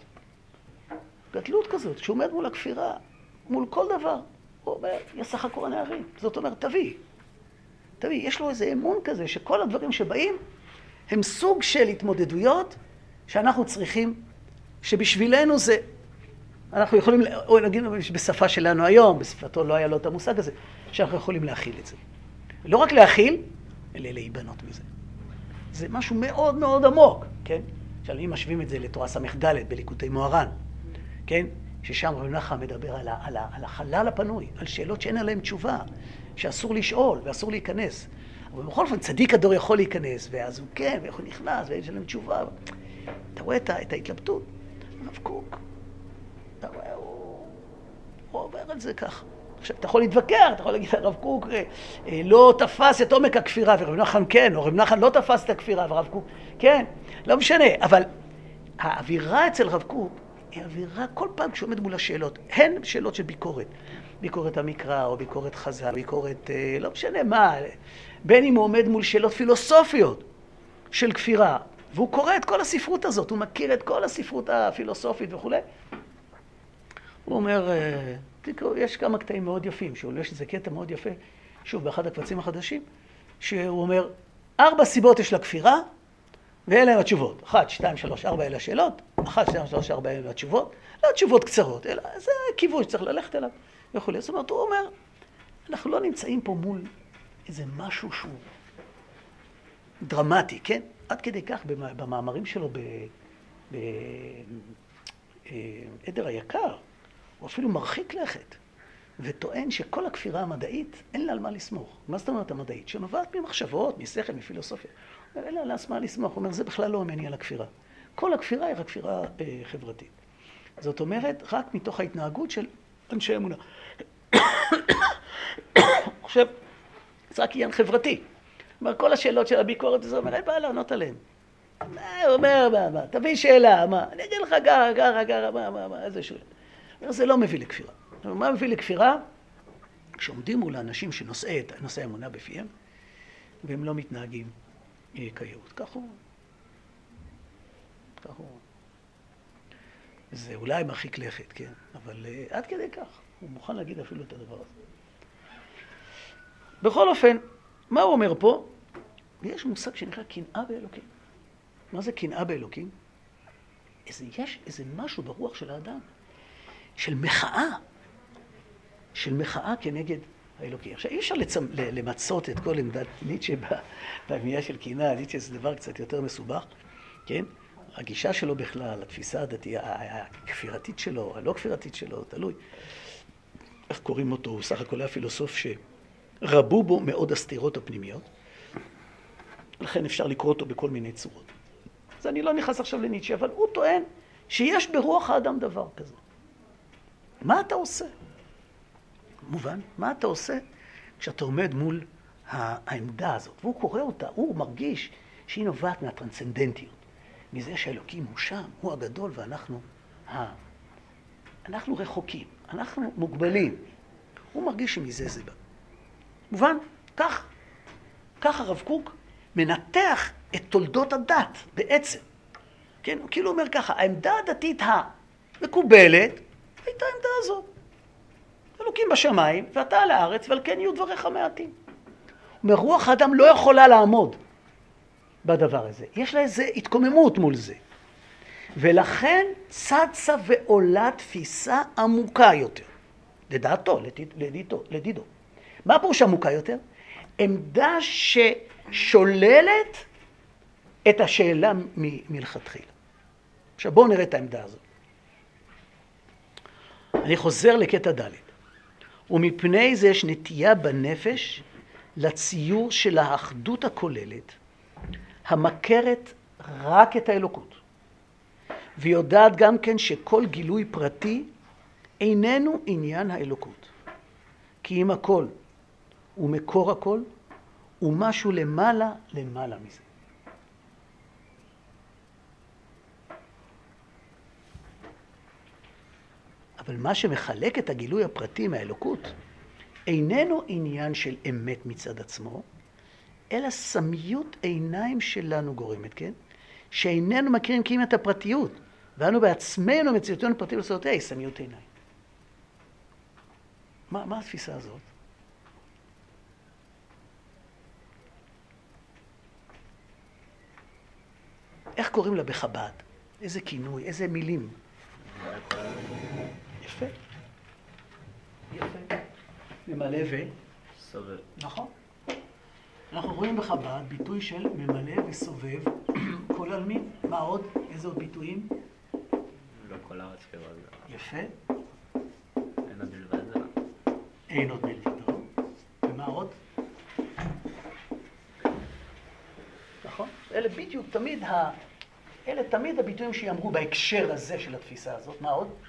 [SPEAKER 1] כזאת, שהוא עומד מול הכפירה, מול כל דבר. הוא אומר, ישחקו הנערים. זאת אומרת, תביא. יש לו איזה אמון כזה, שכל הדברים שבאים, הם סוג של התמודדויות שאנחנו צריכים, שבשבילנו זה, אנחנו יכולים, או נגיד בשפה שלנו היום, בשפתו לא היה לו את המושג הזה, שאנחנו יכולים להכיל את זה. לא רק להכיל, אלא להיבנות מזה. זה משהו מאוד מאוד עמוק, כן? עכשיו, אם משווים את זה לתורה ס"ד בליקוטי מוהר"ן, כן? ששם רבי נחמן מדבר על החלל הפנוי, על שאלות שאין עליהן תשובה, שאסור לשאול ואסור להיכנס. אבל בכל אופן, צדיק הדור יכול להיכנס, ואז הוא כן, ויכול נכנס, ויש עליהם תשובה. אתה רואה את ההתלבטות? הרב קוק, אתה רואה, הוא אומר על זה כך. עכשיו, אתה יכול להתווכח, אתה יכול להגיד, הרב קוק לא תפס את עומק הכפירה, ורב נחמן כן, או רב נחמן לא תפס את הכפירה, ורב קוק כן, לא משנה. אבל האווירה אצל רב קוק היא אווירה כל פעם כשעומד מול השאלות. הן שאלות של ביקורת. ביקורת המקרא, או ביקורת חז"ל, ביקורת לא משנה מה. בין אם הוא עומד מול שאלות פילוסופיות של כפירה, והוא קורא את כל הספרות הזאת, הוא מכיר את כל הספרות הפילוסופית וכו'. הוא אומר, תקראו, יש כמה קטעים מאוד יפים, יש איזה קטע מאוד יפה, שוב, באחד הקבצים החדשים, שהוא אומר, 4 סיבות יש לכפירה, ואלה הם התשובות. 1, 2, 3, 4 אלה השאלות, 1, 2, 3, 4 אלה התשובות, לא תשובות קצרות, אלא זה כיוון שצריך ללכת אליו וכו'. זאת אומרת, הוא אומר, אנחנו לא נמצאים פה מול איזה משהו שהוא דרמטי, כן? עד כדי כך במאמרים שלו בעדר היקר, הוא אפילו מרחיק לכת. וטוען שכל הכפירה המדעית, אין לה על מה לסמוך. מה זאת אומרת המדעית? שנובעת ממחשבות, משכל, מפילוסופיה. אין לה על מה לסמוך. הוא אומר, זה בכלל לא המניע לכפירה. כל הכפירה היא רק כפירה חברתית. זאת אומרת, רק מתוך ההתנהגות של אנשי אמונה. עכשיו, זה רק עניין חברתי. אומר, כל השאלות של הביקורת, זה אומר, אין בעיה לענות עליהן. הוא אומר, תביא שאלה, מה? אני אגיד לך גרה, מה, איזה שאלה. זה לא מביא לכפירה. מה מביא לכפירה? כשעומדים מול האנשים שנושאי האמונה בפיהם, והם לא מתנהגים כייעוד. כך הוא. זה אולי מרחיק לכת, כן? אבל עד כדי כך. הוא מוכן להגיד אפילו את הדבר הזה. בכל אופן, מה הוא אומר פה? יש מושג שנקרא קנאה באלוקים. מה זה קנאה באלוקים? יש איזה משהו ברוח של האדם, של מחאה כנגד האלוקים. עכשיו, אי אפשר למצות את כל עמדת ניטשה במילה של קנאה. ניטשה זה דבר קצת יותר מסובך, כן? הגישה שלו בכלל, התפיסה הדתית, הכפירתית שלו, הלא כפירתית שלו, תלוי. איך קוראים אותו? הוא סך הכל היה פילוסוף שרבו בו מאוד הסתירות הפנימיות. לכן אפשר לקרוא אותו בכל מיני צורות. אז אני לא נכנס עכשיו לניטשה, אבל הוא טוען שיש ברוח האדם דבר כזה. מה אתה עושה? מובן, מה אתה עושה כשאתה עומד מול העמדה הזאת? והוא קורא אותה, הוא מרגיש שהיא נובעת מהטרנסצנדנטיות. מזה שהאלוקים הוא שם, הוא הגדול, ואנחנו אנחנו רחוקים, אנחנו מוגבלים. הוא מרגיש שמזה זה בא. מובן, כך הרב קוק מנתח את תולדות הדת בעצם. כן, הוא כאילו אומר ככה, העמדה הדתית המקובלת הייתה העמדה הזאת. אלוקים בשמיים, ואתה על הארץ, ועל כן יהיו דבריך מעטים. מרוח האדם לא יכולה לעמוד בדבר הזה. יש לה איזו התקוממות מול זה. ולכן צצה ועולה תפיסה עמוקה יותר. לדעתו, לדידו. מה פירוש עמוקה יותר? עמדה ששוללת את השאלה מלכתחילה. עכשיו בואו נראה את העמדה הזאת. אני חוזר לקטע ד'. ומפני זה יש נטייה בנפש לציור של האחדות הכוללת, המכרת רק את האלוקות. ויודעת גם כן שכל גילוי פרטי איננו עניין האלוקות. כי אם הכל הוא מקור הכל, הוא משהו למעלה מזה. אבל מה שמחלק את הגילוי הפרטי מהאלוקות איננו עניין של אמת מצד עצמו, אלא סמיות עיניים שלנו גורמת, כן? שאיננו מכירים כי אם את הפרטיות, ואנו בעצמנו מציאותנו פרטיות לסודותיה, סמיות עיניים. מה התפיסה הזאת? איך קוראים לה בחב"ד? איזה כינוי, איזה מילים? יפה. ממלא
[SPEAKER 4] סובב.
[SPEAKER 1] נכון. אנחנו רואים בחב"ד ביטוי של ממלא וסובב, כולל מי? מה עוד? איזה עוד ביטויים?
[SPEAKER 4] לא כל הארץ כבוד.
[SPEAKER 1] יפה.
[SPEAKER 4] אין עוד מלבדו.
[SPEAKER 1] אין עוד מלבדו. ומה עוד? נכון? אלה בדיוק תמיד הביטויים שיאמרו בהקשר הזה של התפיסה הזאת. מה עוד?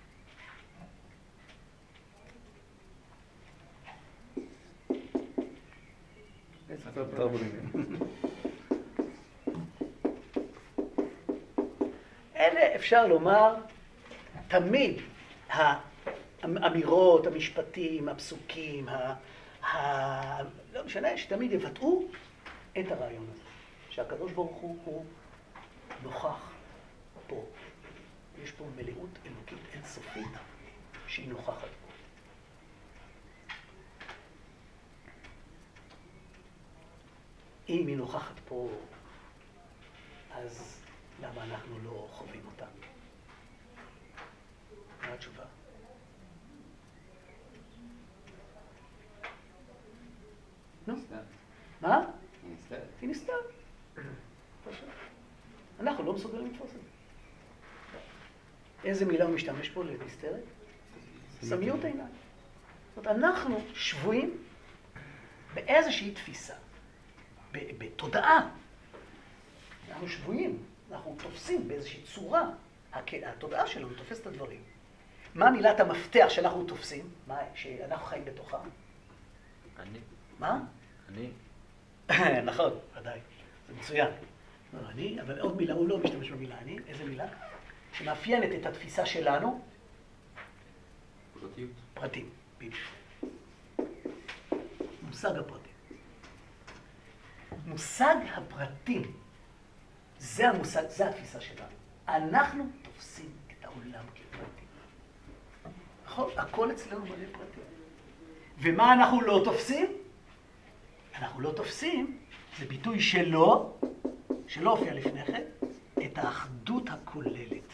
[SPEAKER 1] אלה אפשר לומר תמיד האמירות, המשפטים, הפסוקים, לא משנה, שתמיד יבטאו את הרעיון הזה. שהקדוש ברוך הוא נוכח פה. יש פה מלאות אלוקית אינסופית שהיא נוכחת פה. אם היא נוכחת פה, אז למה אנחנו לא חווים אותה? מה התשובה? נו? מה? היא נסתרת. אנחנו לא מסוגלים לתפוס את זה. איזה מילה הוא משתמש פה לנסתרת? סמיות עיניים. זאת אומרת, אנחנו שבויים באיזושהי תפיסה, בתודעה. אנחנו שבויים, אנחנו תופסים באיזושהי צורה. התודעה שלנו תופסת את הדברים. מה מילת המפתח שאנחנו תופסים? מה, שאנחנו חיים בתוכה?
[SPEAKER 4] אני.
[SPEAKER 1] מה?
[SPEAKER 4] אני.
[SPEAKER 1] נכון, ודאי. זה מצוין. לא, אני, אבל עוד מילה, הוא לא משתמש במילה אני. איזה מילה? שמאפיינת את התפיסה שלנו.
[SPEAKER 3] פרטיות.
[SPEAKER 1] פרטים. בדיוק. מושג הפרטים. מושג הפרטים, זה המושג, זה התפיסה שלנו. אנחנו תופסים את העולם כפרטים. נכון? הכל אצלנו מלא פרטים. ומה אנחנו לא תופסים? אנחנו לא תופסים, זה ביטוי שלא הופיע לפני כן, את האחדות הכוללת.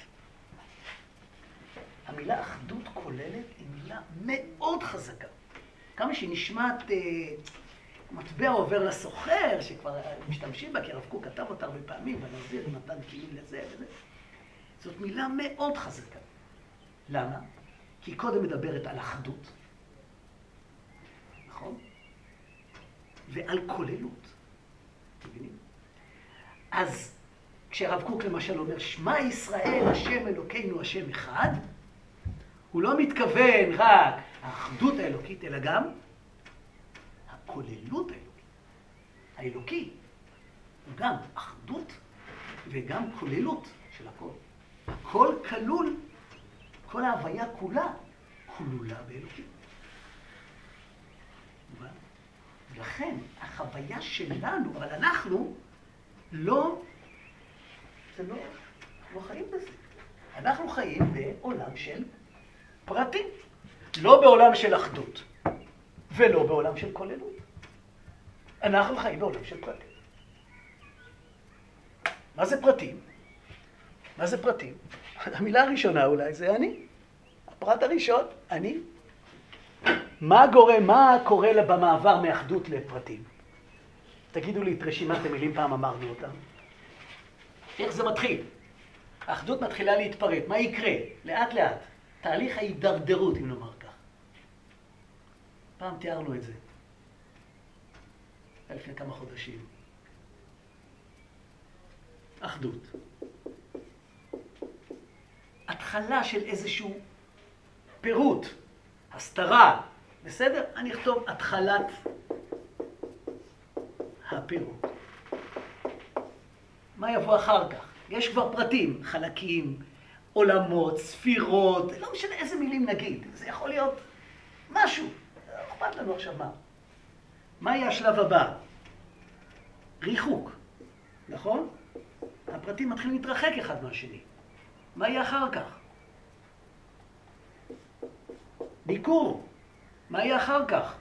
[SPEAKER 1] המילה אחדות כוללת היא מילה מאוד חזקה. כמה שהיא נשמעת מטבע עובר לסוחר, שכבר משתמשים בה, כי הרב קוק כתב אותה הרבה פעמים, והנזיר נתן כלים לזה וזה. זאת מילה מאוד חזקה. למה? כי היא קודם מדברת על אחדות, נכון? ועל כוללות. מבינים? אז כשהרב קוק למשל אומר, שמע ישראל, השם אלוקינו, השם אחד, הוא לא מתכוון רק האחדות האלוקית, אלא גם הכוללות האלוקי. הוא גם אחדות וגם כוללות של הכל. הכל כלול, כל ההוויה כולה כלולה באלוקים. ולכן החוויה שלנו, אבל אנחנו לא חיים בזה. אנחנו חיים בעולם של פרטים, לא בעולם של אחדות ולא בעולם של כוללות. אנחנו חיים בעולם של פרטים. מה זה פרטים? מה זה פרטים? המילה הראשונה אולי זה אני. הפרט הראשון, אני. מה קורה במעבר מאחדות לפרטים? תגידו לי את רשימת המילים, פעם אמרנו אותם. איך זה מתחיל? האחדות מתחילה להתפרט. מה יקרה? לאט לאט. תהליך ההידרדרות, אם נאמר כך. פעם תיארנו את זה. לפני כמה חודשים. אחדות. התחלה של איזשהו פירוט, הסתרה, בסדר? אני אכתוב התחלת הפירוט. מה יבוא אחר כך? יש כבר פרטים, חלקים, עולמות, ספירות, לא משנה איזה מילים נגיד. זה יכול להיות משהו. לא אכפת לנו עכשיו מה. מה יהיה השלב הבא? ריחוק, נכון? הפרטים מתחילים להתרחק אחד מהשני. מה יהיה אחר כך? ניכור. מה יהיה אחר כך?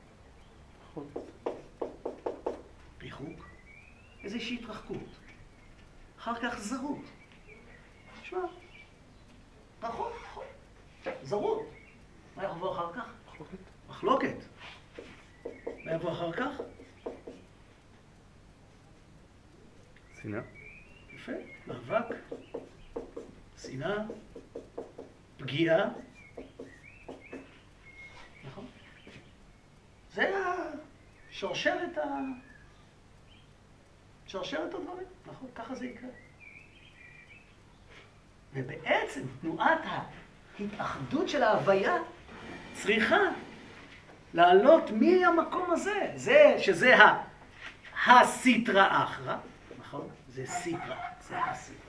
[SPEAKER 1] ריחוק. איזושהי התרחקות. אחר כך זרות. תשמע, רחוק. זרות. מה יבוא אחר כך? מחלוקת. מה יבוא אחר כך?
[SPEAKER 2] שנאה.
[SPEAKER 1] יפה. מאבק. שנאה. פגיעה. נכון? זה שרשרת הדברים. נכון? ככה זה יקרה. ובעצם תנועת ההתאחדות של ההוויה צריכה לעלות מהמקום הזה. שזה הסיטרא אחרא, נכון? זה סיטרא, זה הסיטרא.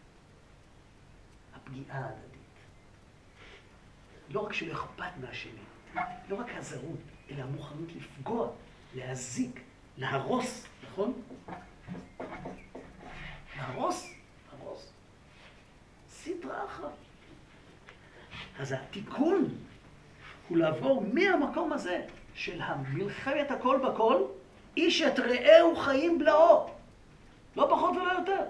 [SPEAKER 1] הפגיעה ההדדית. לא רק שלא אכפת מהשני, לא רק הזרות, אלא המוכנות לפגוע, להזיק, להרוס, נכון? להרוס. סיטרא אחרא. אז התיקון הוא לעבור מהמקום הזה של המלחמת הכל בכל, איש את רעהו חיים בלעו. לא פחות ולא יותר.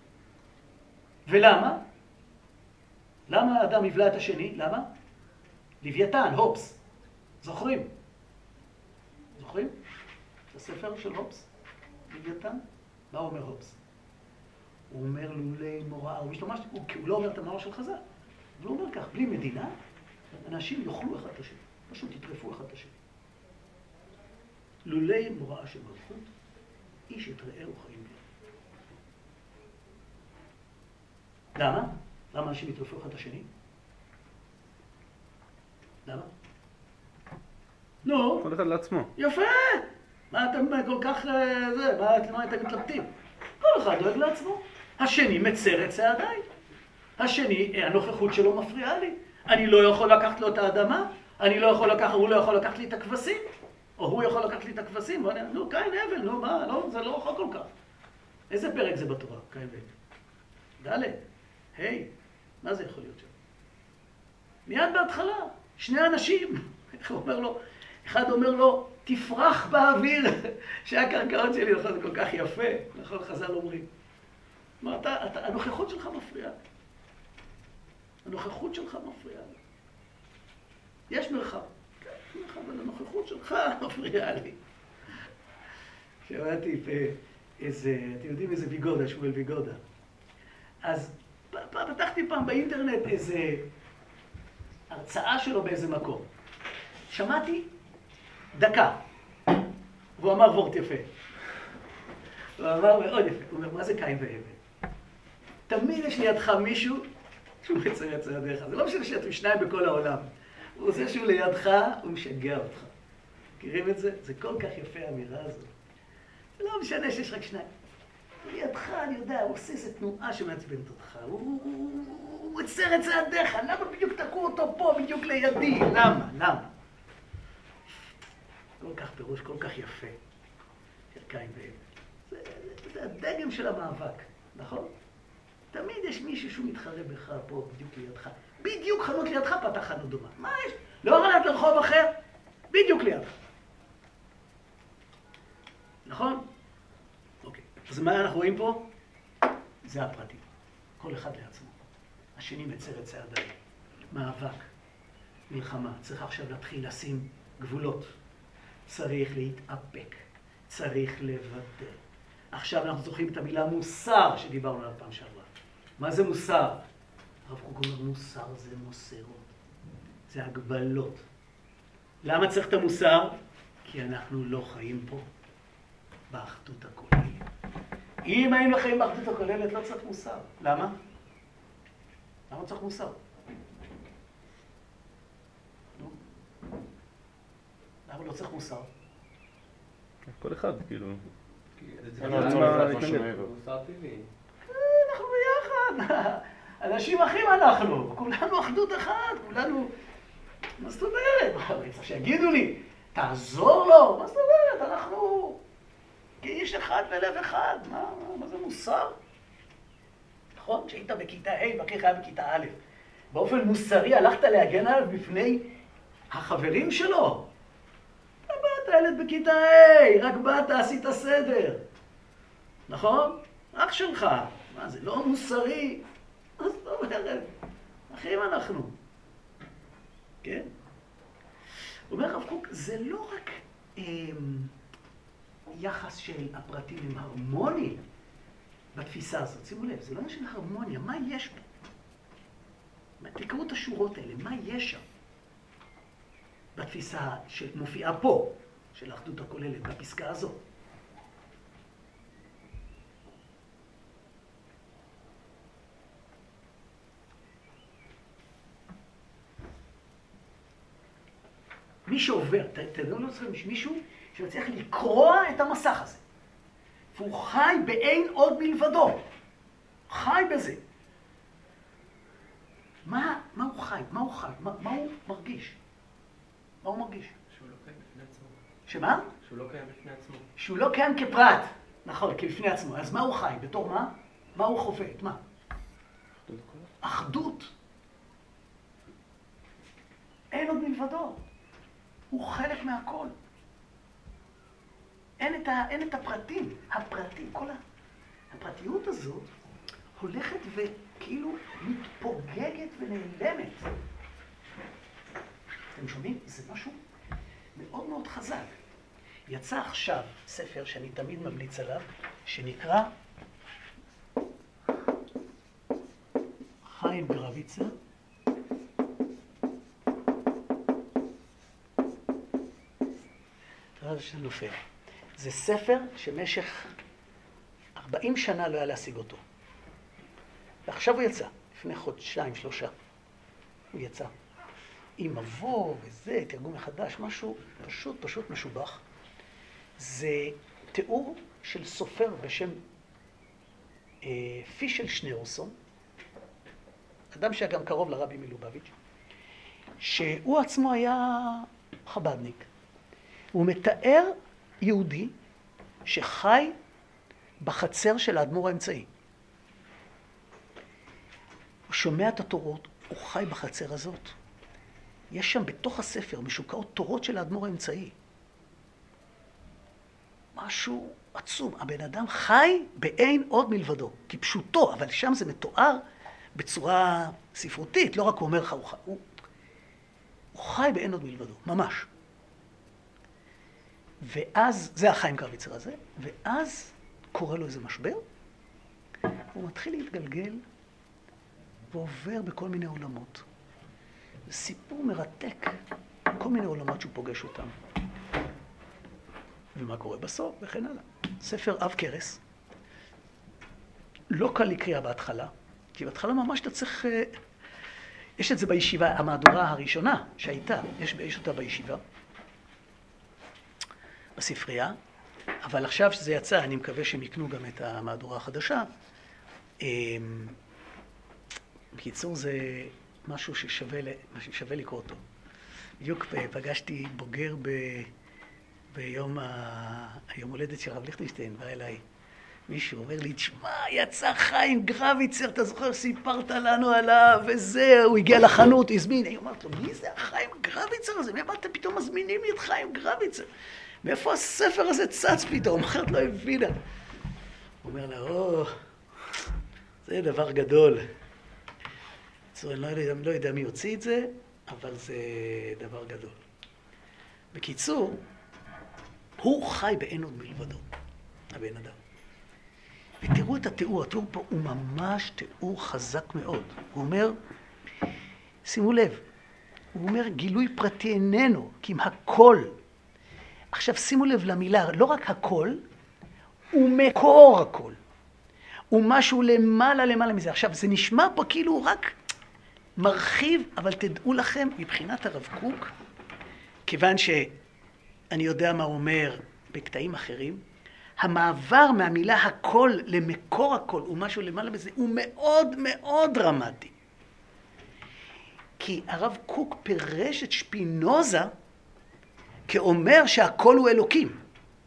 [SPEAKER 1] ולמה? למה האדם יבלע את השני? למה? לוויתן, הופס. זוכרים? את הספר של הופס? לוויתן? מה אומר הופס? הוא אומר לולי מוראה, הוא לא אומר את המאמר של חז"ל. הוא אומר כך, בלי מדינה, אנשים יאכלו אחד את השני. פשוט תטרפו אחד את השני. לולי מוראה של מלכות, איש את רעהו חיים בו. למה? למה אנשים יטרפו אחד את השני? למה? נו,
[SPEAKER 2] כל אחד לעצמו.
[SPEAKER 1] יפה! מה אתם כל כך... מה אתם מתלבטים? כל אחד דואג לעצמו. השני מצר את צעדיי. השני, הנוכחות שלו מפריעה לי. אני לא יכול לקחת לו את האדמה, הוא לא יכול לקחת לי את הכבשים, או הוא יכול לקחת לי את הכבשים. נו, קין הבל, נו מה, לא, זה לא רחוק כל כך. איזה פרק זה בתורה, קין והבל? ד', היי, מה זה יכול להיות שם? מיד בהתחלה, שני אנשים, איך הוא אומר לו? אחד אומר לו, תפרח באוויר, שהקרקעות שלי נכון, זה כל כך יפה, נכון, חז"ל אומרים. מה, הנוכחות שלך מפריעה. הנוכחות שלך מפריעה. יש מרחב. כן, יש מרחב, אבל הנוכחות שלך מפריעה לי. שמעתי איזה, אתם יודעים איזה ויגודה, שמואל ויגודה. אז פתחתי פעם באינטרנט איזה הרצאה שלו באיזה מקום. שמעתי דקה, והוא אמר וורט יפה. הוא אמר מאוד יפה, הוא אומר, מה זה קין והבל? תמיד יש לידך מישהו שהוא מצר את צעדיך. זה לא משנה שאתם שניים בכל העולם. הוא עושה שהוא לידך, הוא משגע אותך. מכירים את זה? זה כל כך יפה האמירה הזאת. זה לא משנה שיש רק שניים. לידך, אני יודע, הוא עושה איזו תנועה שמעצבנת אותך. הוא מצר את צעדיך. למה בדיוק תקעו אותו פה, בדיוק לידי? למה? למה? כל כך פירוש, כל כך יפה. של קין והבל. זה הדגם של המאבק, נכון? תמיד יש מישהו שהוא מתחרה בך פה, בדיוק לידך. בדיוק חנות לידך פתח חנות דומה. מה יש? לא רלת לרחוב אחר, בדיוק לידך. נכון? אוקיי. אז מה אנחנו רואים פה? זה הפרטי. כל אחד לעצמו. השני מצר את צעדיי. מאבק. מלחמה. צריך עכשיו להתחיל לשים גבולות. צריך להתאפק. צריך לוותר. עכשיו אנחנו זוכרים את המילה מוסר שדיברנו עליו פעם שעברה. מה זה מוסר? הרב קוק אומר, מוסר זה מוסרות. זה הגבלות. למה צריך את המוסר? כי אנחנו לא חיים פה באחדות הכוללת. אם היינו חיים באחדות הכוללת, לא צריך מוסר. למה? למה צריך מוסר? נו? למה לא צריך מוסר?
[SPEAKER 2] כל אחד, כאילו.
[SPEAKER 3] זה מוסר טבעי.
[SPEAKER 1] אנחנו ביחד. אנשים אחים אנחנו. כולנו אחדות אחת. כולנו... מה זאת אומרת? צריך שיגידו לי, תעזור לו. מה זאת אומרת? אנחנו כאיש אחד בלב אחד. מה זה מוסר? נכון? כשהיית בכיתה ה' ואחיך היה בכיתה א', באופן מוסרי הלכת להגן עליו בפני החברים שלו. אתה באת ילד בכיתה ה', רק באת, עשית סדר. נכון? אח שלך. מה זה לא מוסרי? מה זאת אומרת? אחים אנחנו. כן? אומר הרב קוק, זה לא רק יחס של הפרטים עם הרמוניה בתפיסה הזאת. שימו לב, זה לא משנה הרמוניה, מה יש פה? תקראו את השורות האלה, מה יש שם? בתפיסה שמופיעה פה, של האחדות הכוללת, בפסקה הזאת. מי שעובר, תדעו לא צריכים, מישהו שמצליח לקרוע את המסך הזה. והוא חי באין עוד מלבדו. חי בזה. מה הוא חי? מה הוא חי? מה הוא מרגיש? מה הוא מרגיש?
[SPEAKER 3] שהוא לא קיים בפני עצמו.
[SPEAKER 1] שמה?
[SPEAKER 3] שהוא לא קיים בפני עצמו.
[SPEAKER 1] שהוא לא קיים כפרט. נכון, כבפני עצמו. אז מה הוא חי? בתור מה? מה הוא חווה? את מה? אחדות. אין עוד מלבדו. הוא חלק מהכל. אין את הפרטים. הפרטיות הזאת הולכת וכאילו מתפוגגת ונעלמת. אתם שומעים? זה משהו מאוד מאוד חזק. יצא עכשיו ספר שאני תמיד ממליץ עליו, שנקרא חיים גרביצה, חס שנופל. זה ספר שמשך 40 שנה לא היה להשיג אותו. ועכשיו הוא יצא, לפני חודשיים, 3. הוא יצא. עם מבוא וזה, תרגום מחדש, משהו פשוט משובח. זה תיאור של סופר בשם פישל שניאורסון, אדם שהיה גם קרוב לרבי מלובביץ', שהוא עצמו היה חב"דניק. הוא מתאר יהודי שחי בחצר של האדמו"ר האמצעי. הוא שומע את התורות, הוא חי בחצר הזאת. יש שם בתוך הספר משוקעות תורות של האדמו"ר האמצעי. משהו עצום. הבן אדם חי באין עוד מלבדו, כפשוטו, אבל שם זה מתואר בצורה ספרותית. לא רק הוא אומר לך, הוא חי באין עוד מלבדו, ממש. ואז, זה החיים קרביצר הזה, ואז קורה לו איזה משבר, הוא מתחיל להתגלגל ועובר בכל מיני עולמות. זה סיפור מרתק, כל מיני עולמות שהוא פוגש אותם. ומה קורה בסוף, וכן הלאה. ספר אב קרס, לא קל לקריאה בהתחלה, כי בהתחלה ממש אתה צריך... יש את זה בישיבה, המהדורה הראשונה שהייתה, יש אותה בישיבה, בספרייה, אבל עכשיו שזה יצא, אני מקווה שהם יקנו גם את המהדורה החדשה. בקיצור, זה משהו ששווה לקרוא אותו. בדיוק פגשתי בוגר ביום היום הולדת של הרב ליכטנשטיין, בא אליי מישהו, אומר לי, תשמע, יצא חיים גרביצר, אתה זוכר, סיפרת לנו עליו, וזה, הוא הגיע לחנות, הזמין. אני אומרת לו, מי זה החיים גרביצר הזה? מי אתם פתאום מזמינים לי את חיים גרביצר? מאיפה הספר הזה צץ פתאום? אחרת לא הבינה. הוא אומר לה, זה דבר גדול. אני לא יודע מי הוציא את זה, אבל זה דבר גדול. בקיצור, הוא חי באין עוד מלבדו, הבן אדם. ותראו את התיאור, התיאור פה הוא ממש תיאור חזק מאוד. הוא אומר, שימו לב, הוא אומר, גילוי פרטי איננו, כי אם הכל. עכשיו שימו לב למילה, לא רק הכל, הוא מקור הכל. הוא משהו למעלה מזה. עכשיו זה נשמע פה כאילו רק מרחיב, אבל תדעו לכם, מבחינת הרב קוק, כיוון שאני יודע מה הוא אומר בקטעים אחרים, המעבר מהמילה הכל למקור הכל, הוא משהו למעלה מזה, הוא מאוד מאוד דרמטי. כי הרב קוק פירש את שפינוזה כאומר שהכל הוא אלוקים.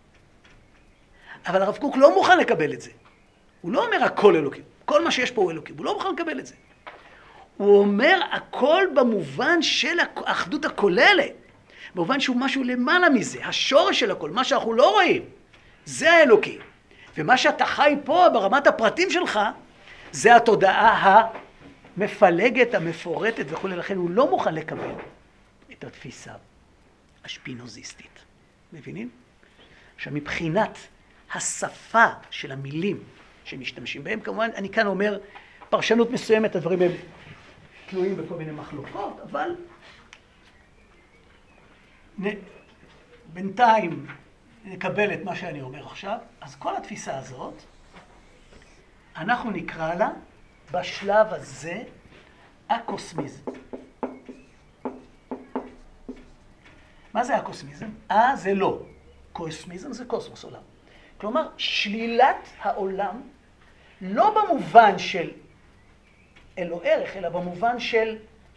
[SPEAKER 1] אבל הרב קוק לא מוכן לקבל את זה. הוא לא אומר הכל אלוקים. כל מה שיש פה הוא אלוקים. הוא לא מוכן לקבל את זה. הוא אומר הכל במובן של האחדות הכוללת. במובן שהוא משהו למעלה מזה. השורש של הכל, מה שאנחנו לא רואים, זה האלוקי. ומה שאתה חי פה ברמת הפרטים שלך, זה התודעה המפלגת, המפורטת וכו'. לכן הוא לא מוכן לקבל את התפיסה השפינוזיסטית. מבינים? עכשיו מבחינת השפה של המילים שמשתמשים בהם, כמובן אני כאן אומר פרשנות מסוימת, הדברים הם תלויים בכל מיני מחלוקות, אבל בינתיים נקבל את מה שאני אומר עכשיו. אז כל התפיסה הזאת, אנחנו נקרא לה בשלב הזה הקוסמיזם. מה זה הקוסמיזם? זה לא. קוסמיזם זה קוסמוס, עולם. כלומר, שלילת העולם, לא במובן של אלו ערך, אלא במובן של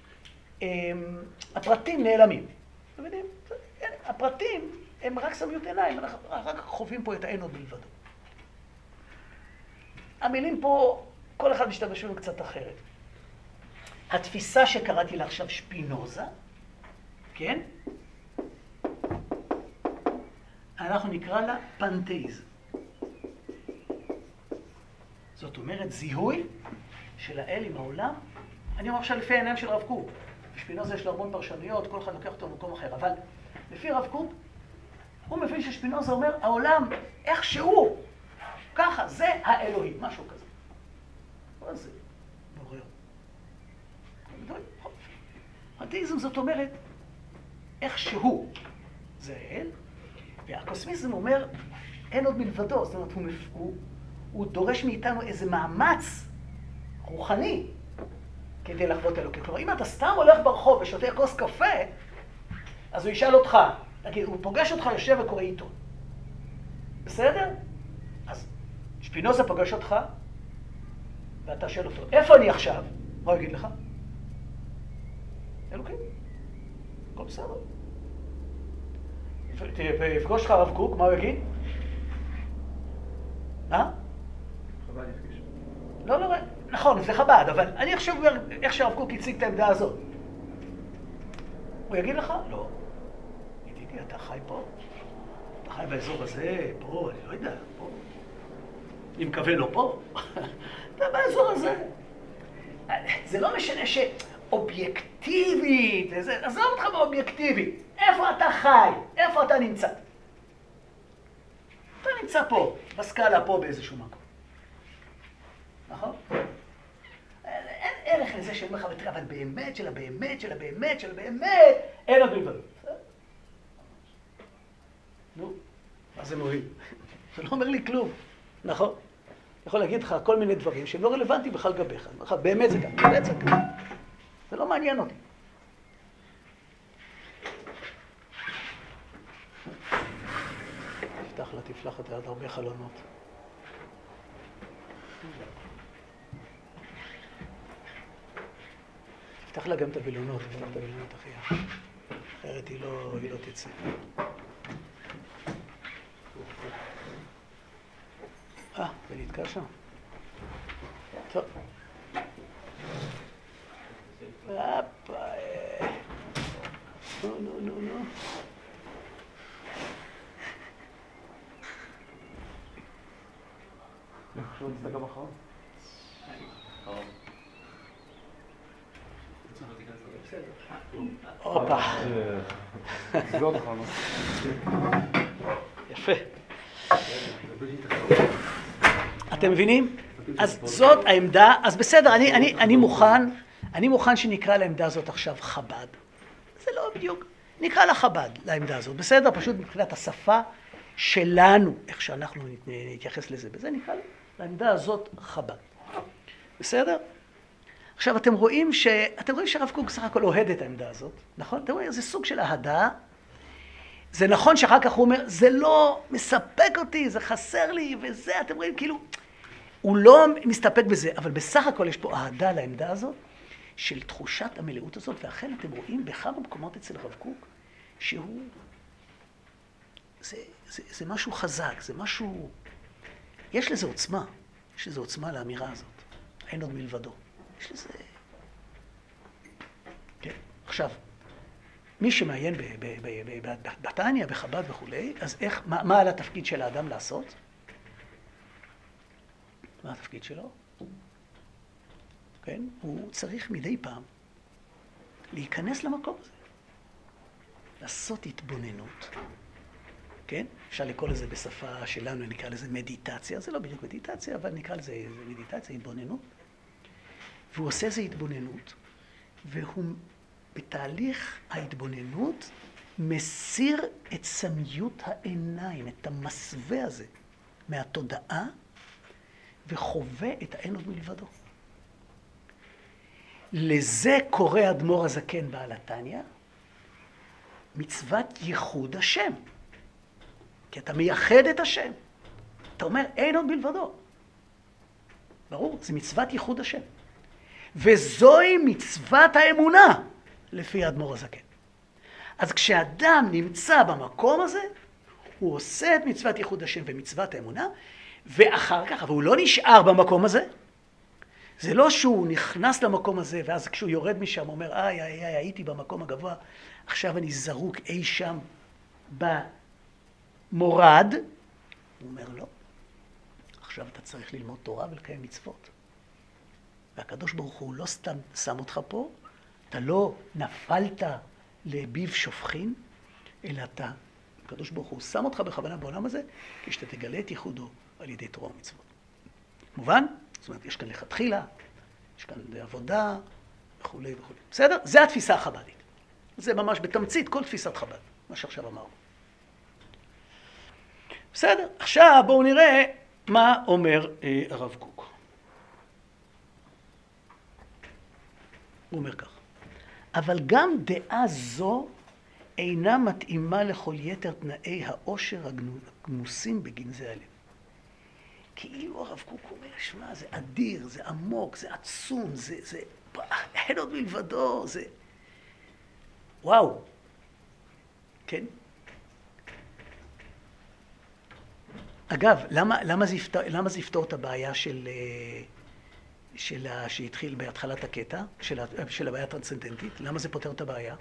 [SPEAKER 1] הפרטים נעלמים. אתם יודעים? הפרטים הם רק שמיות עיניים, אנחנו רק חווים פה את האין עוד מלבדו. המילים פה, כל אחד משתמש בהם קצת אחרת. התפיסה שקראתי לה עכשיו שפינוזה, כן? אנחנו נקרא לה פנתאיזם. זאת אומרת, זיהוי של האל עם העולם. אני אומר עכשיו לפי העיניים של רב קוק. בשפינוזה יש לה המון פרשנויות, כל אחד לוקח אותו במקום אחר. אבל לפי רב קוק, הוא מבין ששפינוזה אומר, העולם איכשהו, ככה, זה האלוהים, משהו כזה. מה זה? בורר. פנתאיזם זאת אומרת, איכשהו זה האל, והקוסמיזם אומר, אין עוד מלבדו, זאת אומרת, הוא דורש מאיתנו איזה מאמץ רוחני כדי לחוות אלוקים. כלומר, אם אתה סתם הולך ברחוב ושותה כוס קפה, אז הוא ישאל אותך, נגיד, הוא פוגש אותך, יושב וקורא עיתון. בסדר? אז שפינוזה פוגש אותך, ואתה שואל אותו, איפה אני עכשיו? מה הוא יגיד לך? אלוקים. הכל בסדר. יפגוש לך הרב קוק, מה הוא יגיד? מה?
[SPEAKER 2] חב"ד יפגש.
[SPEAKER 1] לא, נכון, זה חב"ד, אבל אני עכשיו אומר איך שהרב קוק הציג את העמדה הזאת. הוא יגיד לך? לא. ידידי, אתה חי פה? אתה חי באזור הזה, פה, אני לא יודע, פה. אני מקווה לא פה. אתה באזור הזה. זה לא משנה שאובייקטיבית, עזוב אותך באובייקטיבי. איפה אתה חי? איפה אתה נמצא? אתה נמצא פה, בסקאלה פה באיזשהו מקום. נכון? אין ערך לזה שאומר לך, אבל באמת של הבאמת, אין עוד מלבדו. נו, מה זה מועיל? זה לא אומר לי כלום, נכון? אני יכול להגיד לך כל מיני דברים שהם לא רלוונטיים בכלל גביך. באמת זה גם, באמת זה גם. זה לא מעניין אותי. תפתח את עד הרבה חלונות. תפתח לה גם את הבילונות, תפתח את הבילונות אחיה. אחרת היא לא תצא. זה נתקע שם. טוב. נו.
[SPEAKER 2] עכשיו נצטגע בחר?
[SPEAKER 1] הופה.
[SPEAKER 2] סגור לך, מה?
[SPEAKER 1] יפה. אתם מבינים? אז זאת העמדה, אז בסדר, אני מוכן שנקרא לעמדה הזאת עכשיו חב"ד. זה לא בדיוק, נקרא לה חב"ד לעמדה הזאת, בסדר? פשוט מבחינת השפה שלנו, איך שאנחנו נתייחס לזה, בזה נקרא לעמדה הזאת חב"ד. בסדר? עכשיו אתם רואים שהרב קוק סך הכל אוהד את העמדה הזאת, נכון? אתם רואים, זה סוג של אהדה. זה נכון שאחר כך הוא אומר, זה לא מספק אותי, זה חסר לי, וזה, אתם רואים, כאילו, הוא לא מסתפק בזה, אבל בסך הכל יש פה אהדה לעמדה הזאת, של תחושת המלאות הזאת, ואכן אתם רואים בכמה מקומות אצל הרב קוק, שהוא, זה משהו חזק, זה משהו, יש לזה עוצמה לאמירה הזאת, אין עוד מלבדו, יש לזה, כן, עכשיו, מי שמעיין בתניא, בחב"ד וכולי, אז מה על התפקיד של האדם לעשות? מה התפקיד שלו? כן? הוא צריך מדי פעם להיכנס למקום הזה. לעשות התבוננות. כן? אפשר לקרוא לזה בשפה שלנו, נקרא לזה מדיטציה. זה לא בדיוק מדיטציה, אבל נקרא לזה מדיטציה, התבוננות. והוא עושה איזו התבוננות, והוא בתהליך ההתבוננות מסיר את סמיות העיניים, את המסווה הזה, מהתודעה, וחווה את האין עוד מלבדו. לזה קורא אדמו"ר הזקן בעל התניא, מצוות ייחוד השם. כי אתה מייחד את השם. אתה אומר, אין עוד מלבדו. ברור, זה מצוות ייחוד השם. וזוהי מצוות האמונה, לפי אדמו"ר הזקן. אז כשאדם נמצא במקום הזה, הוא עושה את מצוות ייחוד השם ומצוות האמונה, ואחר כך, אבל הוא לא נשאר במקום הזה. זה לא שהוא נכנס למקום הזה, ואז כשהוא יורד משם, הוא אומר, הייתי במקום הגבוה, עכשיו אני זרוק אי שם במורד. הוא אומר, לא. עכשיו אתה צריך ללמוד תורה ולקיים מצוות. והקדוש ברוך הוא לא סתם שם אותך פה, אתה לא נפלת לביב שופכין, אלא הקדוש ברוך הוא שם אותך בכוונה בעולם הזה, כשאתה תגלה את ייחודו על ידי תורה ומצוות. מובן? זאת אומרת, יש כאן לכתחילה, יש כאן עבודה, וכולי וכולי. בסדר? זה התפיסה החב"דית. זה ממש בתמצית כל תפיסת חב"ד, מה שעכשיו אמרנו. בסדר, עכשיו בואו נראה מה אומר הרב קוק. הוא אומר כך, אבל גם דעה זו אינה מתאימה לכל יתר תנאי העושר הגנוסים בגנזי הלב. כאילו הרב קוק אומר, שמע, זה אדיר, זה עמוק, זה עצום, זה אין עוד מלבדו, זה... וואו. כן? אגב, למה זה יפתור את הבעיה שהתחיל בהתחלת הקטע, של הבעיה הטרנסצנדנטית? למה זה פותר את הבעיה?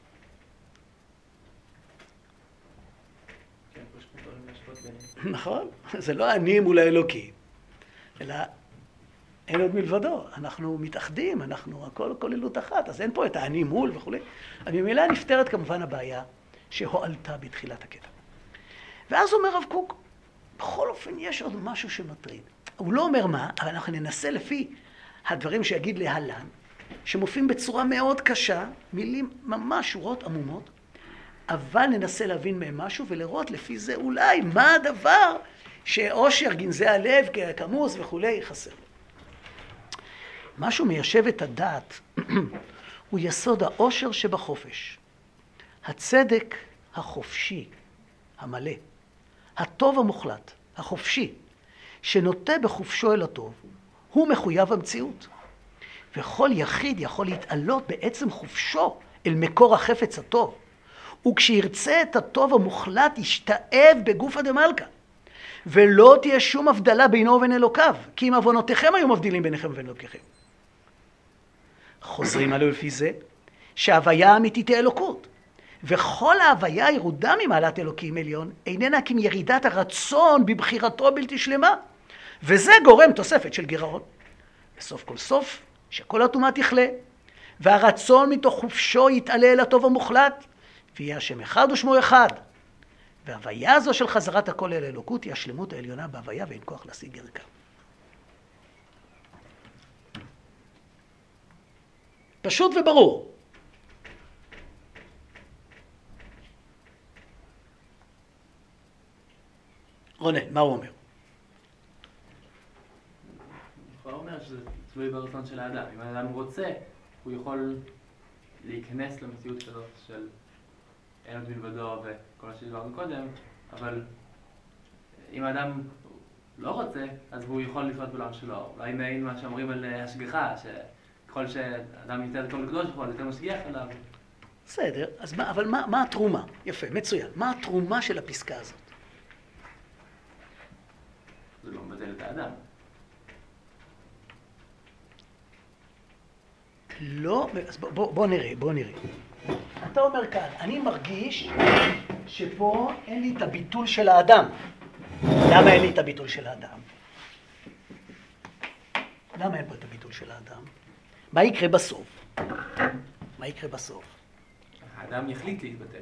[SPEAKER 1] נכון, זה לא אני מול האלוקי, אלא אין עוד מלבדו, אנחנו מתאחדים, אנחנו הכל כוללות אחת, אז אין פה את האני מול וכו'. ממילא נפתרת כמובן הבעיה שהועלתה בתחילת הקטע. ואז אומר רב קוק, בכל אופן יש עוד משהו שמטריד. הוא לא אומר מה, אבל אנחנו ננסה לפי הדברים שיגיד להלן, שמופיעים בצורה מאוד קשה, מילים ממש שורות עמומות, אבל ננסה להבין מהם משהו ולראות לפי זה אולי מה הדבר שעושר גנזי הלב כמוס וכולי חסר. משהו מיישב את הדעת הוא יסוד העושר שבחופש, הצדק החופשי, המלא, הטוב המוחלט, החופשי, שנוטה בחופשו אל הטוב, הוא מחויב המציאות. וכל יחיד יכול להתעלות בעצם חופשו אל מקור החפץ הטוב. וכשירצה את הטוב המוחלט ישתאב בגופא דמלכא. ולא תהיה שום הבדלה בינו ובין אלוקיו, כי אם עוונותיכם היו מבדילים ביניכם ובין אלוקיכם. חוזרים עליו לפי זה, שההוויה האמיתית היא אלוקות. וכל ההוויה הירודה ממעלת אלוקים עליון, איננה כי מירידת הרצון בבחירתו הבלתי שלמה. וזה גורם תוספת של גירעון. בסוף כל סוף, שכל הטומאה תכלה, והרצון מתוך חופשו יתעלה אל הטוב המוחלט, ויהיה השם אחד ושמו אחד. וההוויה הזו של חזרת הכל אל האלוקות היא השלמות העליונה בהוויה ואין כוח להשיג ערכה. פשוט וברור. רונן, מה הוא אומר?
[SPEAKER 3] הוא אומר שזה תלוי ברצון של האדם. אם האדם רוצה, הוא יכול להיכנס למציאות כזאת של אין עוד מלבדו וכל מה שדיברנו קודם, אבל אם האדם לא רוצה, אז הוא יכול לחיות בעולם שלו. אולי מעין מה שאומרים על השגחה, שככל שאדם יותר קרוב לקדוש ברוך הוא, יותר משגיח עליו.
[SPEAKER 1] בסדר, אז אבל מה התרומה? יפה, מצוין. מה התרומה של הפסקה הזאת?
[SPEAKER 3] זה לא מבטל את האדם.
[SPEAKER 1] לא, אז בוא נראה. אתה אומר כאן, אני מרגיש שפה אין לי את הביטול של האדם. למה אין לי את הביטול של האדם? למה אין פה את הביטול של האדם? מה יקרה בסוף? מה יקרה בסוף?
[SPEAKER 3] האדם יחליט להתבטל.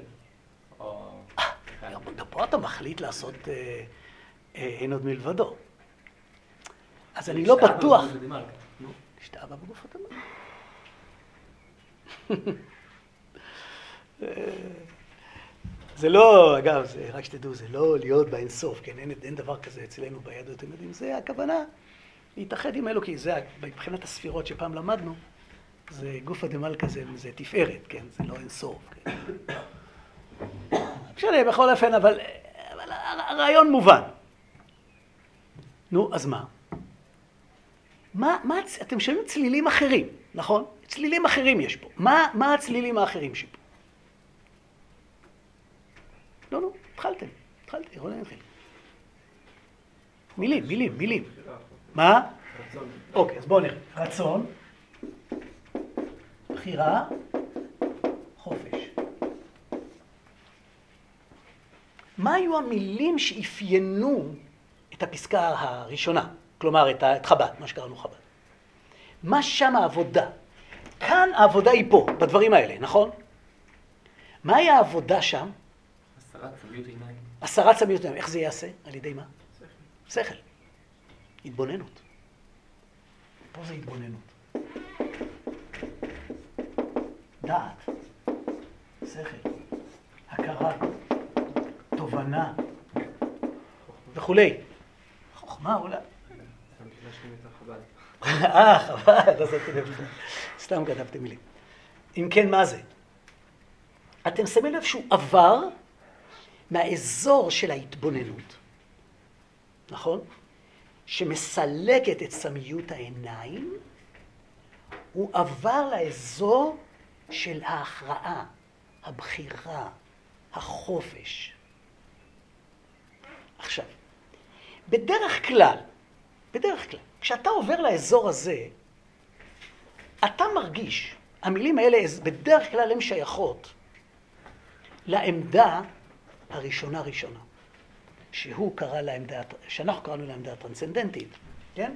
[SPEAKER 1] פה אתה מחליט לעשות אין עוד מלבדו. אז אני לא בטוח. השתאווה בגוף הדמלכא. זה לא, אגב, זה, רק שתדעו, זה לא להיות באינסוף, כן, אין דבר כזה אצלנו ביהדות, אתם יודעים, זה הכוונה להתאחד עם אלוקי, זה מבחינת הספירות שפעם למדנו, זה גופא דמלכא, זה תפארת, כן, זה לא אינסוף, כן. משנה, בכל אופן, אבל הרעיון מובן. נו, אז מה, אתם שומעים צלילים אחרים, נכון? צלילים אחרים יש פה. מה הצלילים האחרים שפה? לא, התחלתי, רונן התחיל. מילים. מה?
[SPEAKER 2] רצון.
[SPEAKER 1] אוקיי, אז בואו נראה. רצון, בחירה, חופש. מה היו המילים שאפיינו את הפסקה הראשונה? כלומר, את חב"ד, מה שקראנו חב"ד. מה שם העבודה? כאן העבודה היא פה, בדברים האלה, נכון? מהי העבודה שם?
[SPEAKER 3] הסרת צמיות עיניים.
[SPEAKER 1] הסרת צמיות עיניים. איך זה יעשה? על ידי מה? שכל. התבוננות. פה זה התבוננות. דעת. שכל. הכרה. תובנה. וכולי. חוכמה אולי.
[SPEAKER 2] שמתי להשלים את החב"ד.
[SPEAKER 1] חבל, לא שמתי לב. סתם כתבתי מילים. אם כן, מה זה? אתם שמים לב שהוא עבר מהאזור של ההתבוננות, נכון? שמסלקת את סמיות העיניים, הוא עבר לאזור של ההכרעה, הבחירה, החופש. עכשיו, בדרך כלל, כשאתה עובר לאזור הזה, אתה מרגיש, המילים האלה בדרך כלל הן שייכות לעמדה הראשונה, שהוא קרא לעמדה, שאנחנו קראנו לעמדה הטרנסצנדנטית, כן?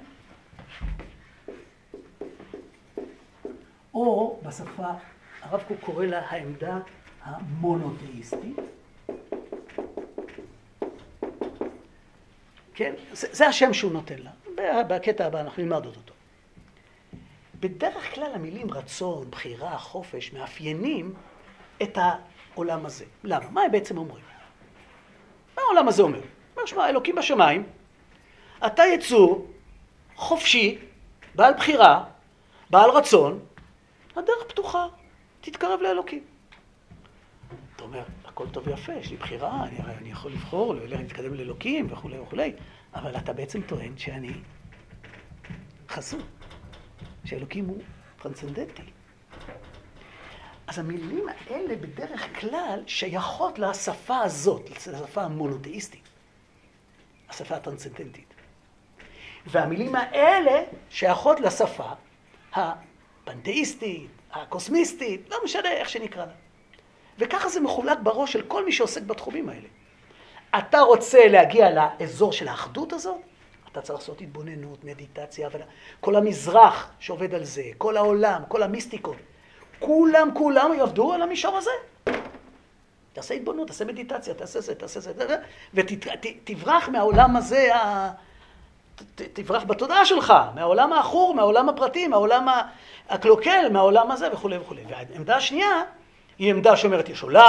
[SPEAKER 1] או בשפה, הרב קוק קורא לה העמדה המונותאיסטית. כן? זה השם שהוא נותן לה. בקטע הבא אנחנו נלמד אותו. בדרך כלל המילים רצון, בחירה, חופש, מאפיינים את העולם הזה. למה? מה הם בעצם אומרים? מה העולם הזה אומר? אומר, שמע, אלוקים בשמיים, אתה יצור חופשי, בעל בחירה, בעל רצון, הדרך פתוחה, תתקרב לאלוקים. אתה אומר, הכל טוב ויפה, יש לי בחירה, אני יכול לבחור, להתקדם לאלוקים וכו' וכו', אבל אתה בעצם טוען שאני חסום, שאלוקים הוא טרנסצנדנטי. אז המילים האלה בדרך כלל שייכות לשפה הזאת, לשפה המונותאיסטית, השפה הטרנסצנדנטית. והמילים האלה שייכות לשפה הפנתאיסטית, הקוסמיסטית, לא משנה איך שנקרא לה. וככה זה מחולק בראש של כל מי שעוסק בתחומים האלה. אתה רוצה להגיע לאזור של האחדות הזאת, אתה צריך לעשות התבוננות, מדיטציה, כל המזרח שעובד על זה, כל העולם, כל המיסטיקות, כולם יעבדו על המישור הזה. תעשה התבוננות, תעשה מדיטציה, תעשה זה, ותברח מהעולם הזה, תברח בתודעה שלך, מהעולם האחור, מהעולם הפרטי, מהעולם הקלוקל, מהעולם הזה וכו' וכו'. והעמדה השנייה היא עמדה שאומרת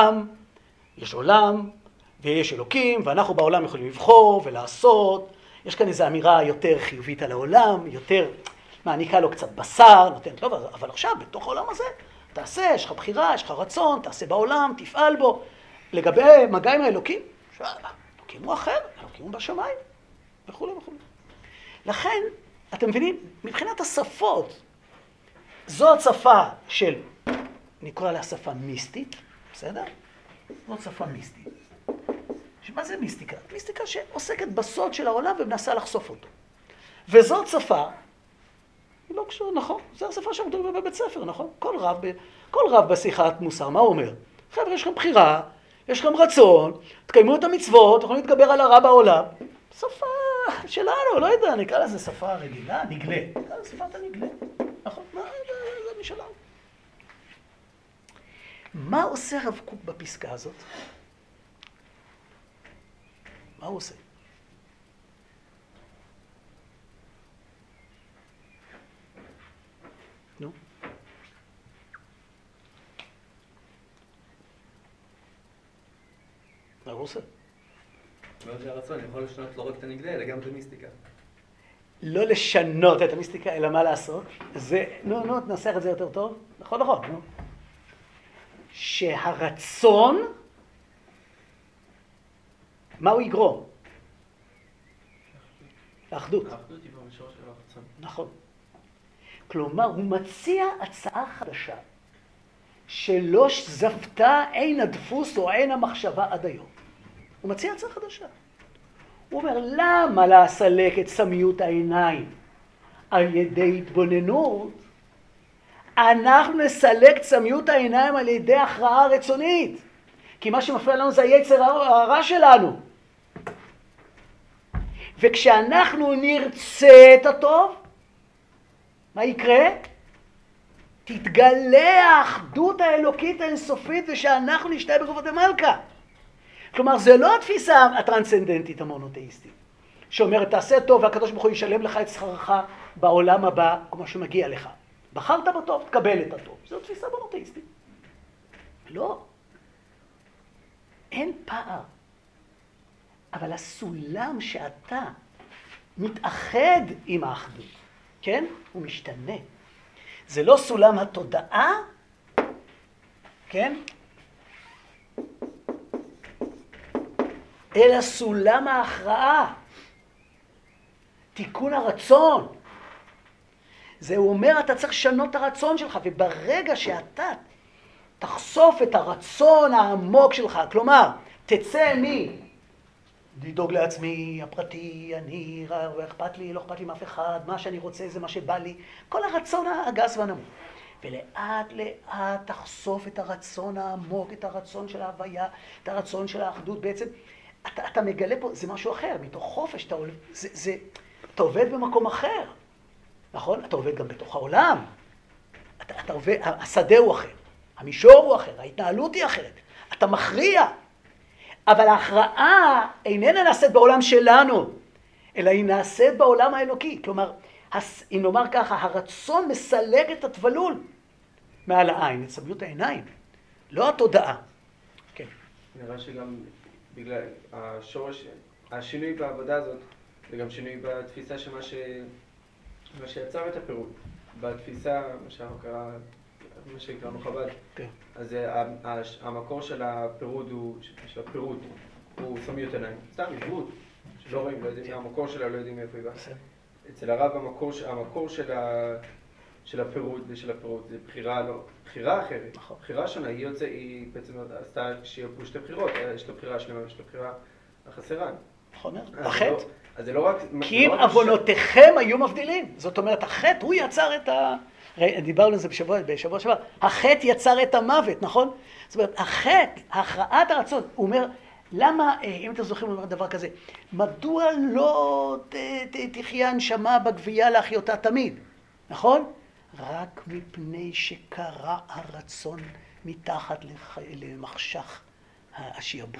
[SPEAKER 1] יש עולם ויש אלוקים, ואנחנו בעולם יכולים לבחור ולעשות. יש כאן איזו אמירה יותר חיובית על העולם, יותר מעניקה לו קצת בשר, נותנת לו, אבל עכשיו בתוך העולם הזה תעשה, יש לך בחירה, יש לך רצון, תעשה בעולם, תפעל בו. לגבי מגע עם האלוקים, אלוקים הוא אחר, אלוקים הוא בשמיים וכו' וכו'. לכן, אתם מבינים, מבחינת השפות, זו השפה של, נקרא לה שפה מיסטית, בסדר? זאת שפה מיסטית. מה זה מיסטיקה? מיסטיקה שעוסקת בסוד של העולם ומנסה לחשוף אותו. וזאת שפה, היא לא קשורה, נכון? זו השפה שמדברים בבית ספר, נכון? כל רב בשיחת מוסר, מה הוא אומר? חבר'ה, יש לכם בחירה, יש לכם רצון, תקיימו את המצוות, יכולים להתגבר על הרע בעולם. שפה שלנו, לא יודע, נקרא לזה שפה רגילה, נגלה. נקרא לזה שפת הנגלה, נכון? זה משלנו. מה עושה רב קוק בפסקה הזאת? מה הוא עושה? נו? מה הוא עושה?
[SPEAKER 2] אומר שהרצון יכול לשנות לא רק את הנגלה, אלא גם את המיסטיקה.
[SPEAKER 1] לא לשנות את המיסטיקה, אלא מה לעשות? זה, ננסח את זה יותר טוב. נכון, נו. שהרצון, מה הוא יגרום? האחדות.
[SPEAKER 3] האחדות היא במישור של הרצון.
[SPEAKER 1] נכון. כלומר, הוא מציע הצעה חדשה, שלא זפתה עין הדפוס או עין המחשבה עד היום. הוא מציע הצעה חדשה. הוא אומר, למה להסלק את סמיות העיניים על ידי התבוננות? אנחנו נסלק את סמיות העיניים על ידי הכרעה רצונית. כי מה שמפריע לנו זה היצר הרע שלנו. וכשאנחנו נרצה את הטוב, מה יקרה? תתגלה האחדות האלוקית האינסופית ושאנחנו נשתה בגופות המלכה. כלומר, זה לא התפיסה הטרנסצנדנטית המונותאיסטית, שאומרת, תעשה טוב והקדוש ברוך הוא ישלם לך את שכרך בעולם הבא, כמו שמגיע לך. בחרת בטוב, תקבל את הטוב. זו תפיסה מונותאיסטית. לא. אין פער אבל הסולם שאתה מתאחד עם האחדות, כן? הוא משתנה. זה לא סולם התודעה, כן? אלא סולם ההכרעה. תיקון הרצון. זה הוא אומר, אתה צריך לשנות את הרצון שלך, וברגע שאתה תחשוף את הרצון העמוק שלך, כלומר, תצא לדאוג לעצמי, הפרטי, אני, לא אכפת לי מאף אחד, מה שאני רוצה זה מה שבא לי, כל הרצון הגס והנמוך. ולאט לאט תחשוף את הרצון העמוק, את הרצון של ההוויה, את הרצון של האחדות. בעצם, אתה מגלה פה, זה משהו אחר, מתוך חופש, אתה עובד במקום אחר, נכון? אתה עובד גם בתוך העולם, אתה עובד, השדה הוא אחר, המישור הוא אחר, ההתנהלות היא אחרת, אתה מכריע, אבל ההכרעה איננה נעשית בעולם שלנו, אלא היא נעשית בעולם האלוקי. כלומר, אם נאמר ככה, הרצון מסלק את התבלול מעל העין, את סמיות העיניים, לא התודעה. כן.
[SPEAKER 5] נראה שגם בגלל השורש, השינוי בעבודה הזאת, זה גם שינוי בתפיסה של מה שיצר את הפירוד. בתפיסה, מה שקראנו חב"ד. כן. אז המקור של הפירוד הוא סמיות עיניים. סתם עברות, שלא רואים, לא יודעים, המקור שלה לא יודעים מאיפה היא באה. אצל הרב המקור של הפירוד ושל הפירוד זה בחירה אחרת. בחירה שונה, היא בעצם עשתה שיהיו פה שתי בחירות, יש לה בחירה שלמה ויש לה בחירה החסרה.
[SPEAKER 1] נכון, החטא.
[SPEAKER 5] אז זה לא רק...
[SPEAKER 1] כי אם עוונותיכם היו מבדילים. זאת אומרת, החטא הוא יצר את דיברנו על זה בשבוע שעבר. החטא יצר את המוות, נכון? זאת אומרת, החטא, הכרעת הרצון, הוא אומר, למה, אם אתם זוכרים לומר דבר כזה, מדוע לא תחיה הנשמה בגבייה להחיותה תמיד, נכון? רק מפני שקרע הרצון מתחת למחשך השיעבוד.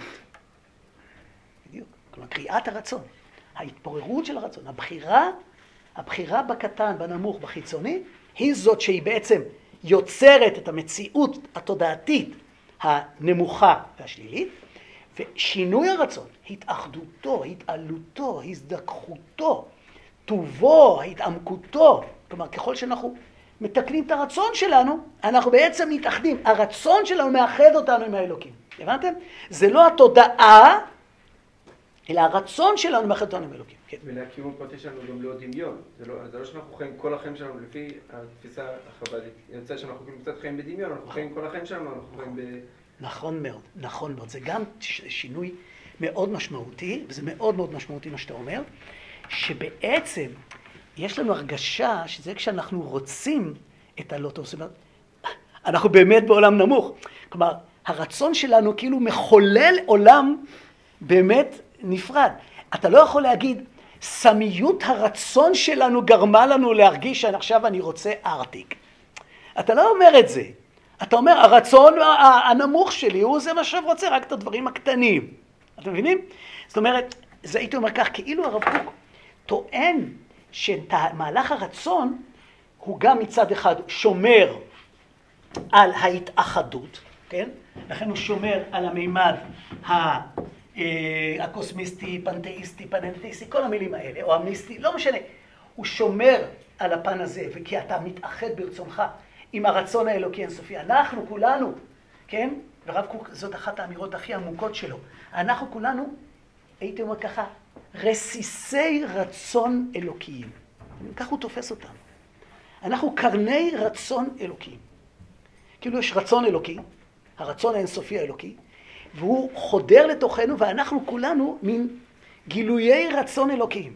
[SPEAKER 1] בדיוק. כלומר, קריאת הרצון, ההתפוררות של הרצון, הבחירה בקטן, בנמוך, בחיצוני, היא זאת שהיא בעצם יוצרת את המציאות התודעתית הנמוכה והשלילית, ושינוי הרצון, התאחדותו, התעלותו, הזדככותו, טובו, התעמקותו, כלומר ככל שאנחנו מתקנים את הרצון שלנו, אנחנו בעצם מתאחדים. הרצון שלנו מאחד אותנו עם האלוקים. הבנתם? זה לא התודעה, אלא הרצון שלנו מאחד אותנו עם האלוקים. כן.
[SPEAKER 5] ולהקיום הפרטי שלנו גם לא דמיון. זה לא שאנחנו חיים כל החיים שלנו לפי התפיסה החב"דית. יוצא שאנחנו קצת חיים בדמיון, אנחנו חיים כל החיים שלנו, אנחנו חיים ב...
[SPEAKER 1] נכון מאוד, נכון מאוד. זה גם שינוי מאוד משמעותי, וזה מאוד מאוד משמעותי מה שאתה אומר, שבעצם יש לנו הרגשה שזה כשאנחנו רוצים את הלא טוב, זאת אומרת, אנחנו באמת בעולם נמוך. כלומר, הרצון שלנו כאילו מחולל עולם באמת נפרד. אתה לא יכול להגיד, סמיות הרצון שלנו גרמה לנו להרגיש שעכשיו אני רוצה ארטיק. אתה לא אומר את זה. אתה אומר, הרצון הנמוך שלי הוא זה מה שאני רוצה, רק את הדברים הקטנים. אתם מבינים? זאת אומרת, זה הייתי אומר כך, כאילו הרב קוק טוען שמהלך הרצון הוא גם מצד אחד שומר על ההתאחדות, כן? לכן הוא שומר על המימד הקוסמיסטי, פנתאיסטי, פננתאיסטי, כל המילים האלה, או המיסטי, לא משנה. הוא שומר על הפן הזה, וכי אתה מתאחד ברצונך עם הרצון האלוקי אינסופי. אנחנו כולנו, כן? ורב קוק, זאת אחת האמירות הכי עמוקות שלו. אנחנו כולנו, הייתי אומר ככה, רסיסי רצון אלוקיים. כך הוא תופס אותם. אנחנו קרני רצון אלוקיים. כאילו יש רצון אלוקי, הרצון האינסופי האלוקי, והוא חודר לתוכנו, ואנחנו כולנו מין גילויי רצון אלוקיים.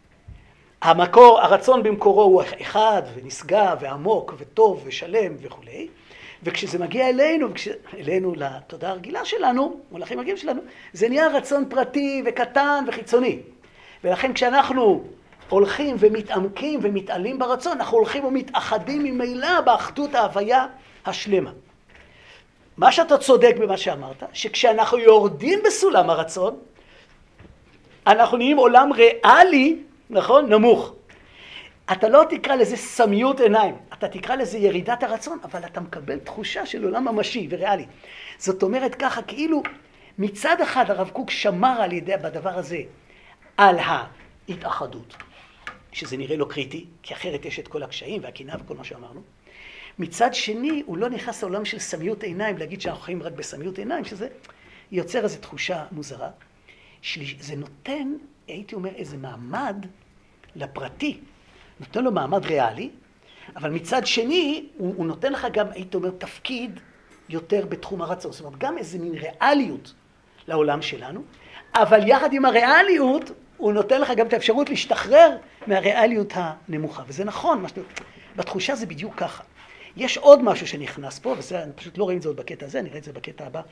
[SPEAKER 1] הרצון במקורו הוא אחד ונשגב ועמוק וטוב ושלם וכו'. וכשזה מגיע אלינו לתודעה הרגילה שלנו, או לחיים הרגילים שלנו, זה נהיה רצון פרטי וקטן וחיצוני. ולכן כשאנחנו הולכים ומתעמקים ומתעלים ברצון, אנחנו הולכים ומתאחדים ממילא באחדות ההוויה השלמה. מה שאתה צודק במה שאמרת, שכשאנחנו יורדים בסולם הרצון, אנחנו נהיים עולם ריאלי, נכון? נמוך. אתה לא תקרא לזה סמיות עיניים, אתה תקרא לזה ירידת הרצון, אבל אתה מקבל תחושה של עולם ממשי וריאלי. זאת אומרת ככה, כאילו מצד אחד הרב קוק שמר על ידי בדבר הזה על ההתאחדות, שזה נראה לו קריטי, כי אחרת יש את כל הקשיים והקנאה וכל מה שאמרנו. מצד שני, הוא לא נכנס לעולם של סמיות עיניים, להגיד שאנחנו חיים רק בסמיות עיניים, שזה יוצר איזו תחושה מוזרה. זה נותן, הייתי אומר, איזה מעמד לפרטי. נותן לו מעמד ריאלי, אבל מצד שני, הוא נותן לך גם, הייתי אומר, תפקיד יותר בתחום הרצון. זאת אומרת, גם איזה מין ריאליות לעולם שלנו, אבל יחד עם הריאליות, הוא נותן לך גם את האפשרות להשתחרר מהריאליות הנמוכה. וזה נכון, בתחושה זה בדיוק ככה. יש עוד משהו שנכנס פה, וזה, אני פשוט לא רואים את זה עוד בקטע הזה, נראה את זה בקטע הבא,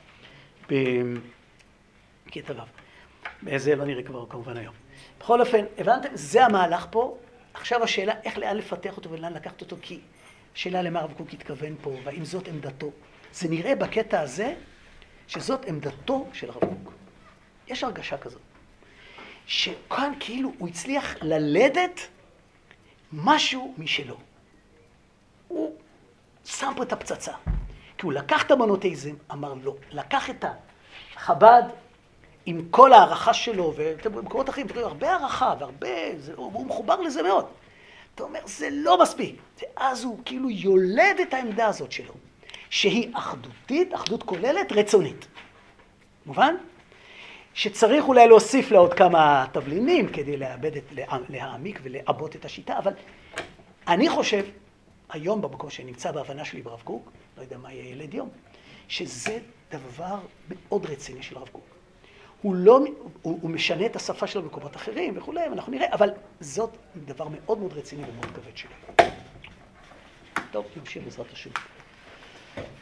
[SPEAKER 1] בקטע ו'. זה לא נראה כבר כמובן היום. בכל אופן, הבנתם? זה המהלך פה. עכשיו השאלה איך לאן לפתח אותו ולאן לקחת אותו, כי השאלה למה הרב קוק התכוון פה, והאם זאת עמדתו. זה נראה בקטע הזה שזאת עמדתו של הרב קוק. יש הרגשה כזאת. שכאן כאילו הוא הצליח ללדת משהו משלו. הוא שם פה את הפצצה. כי הוא לקח את המונותאיזם, אמר לא. לקח את החב"ד עם כל הערכה שלו, ובמקומות אחרים, תראו, הרבה הערכה והרבה, הוא מחובר לזה מאוד. אתה אומר, זה לא מספיק. ואז הוא כאילו יולד את העמדה הזאת שלו, שהיא אחדותית, אחדות כוללת, רצונית. מובן? שצריך אולי להוסיף לה עוד כמה תבלינים כדי להעמיק ולעבות את השיטה, אבל אני חושב, היום במקום שנמצא בהבנה שלי ברב קוק, לא יודע מה יהיה ילד יום, שזה דבר מאוד רציני של רב קוק. הוא משנה את השפה שלו במקומות אחרים וכולי, אנחנו נראה, אבל זאת דבר מאוד מאוד רציני ומאוד כבד שלו. טוב, נמשיך בעזרת השם.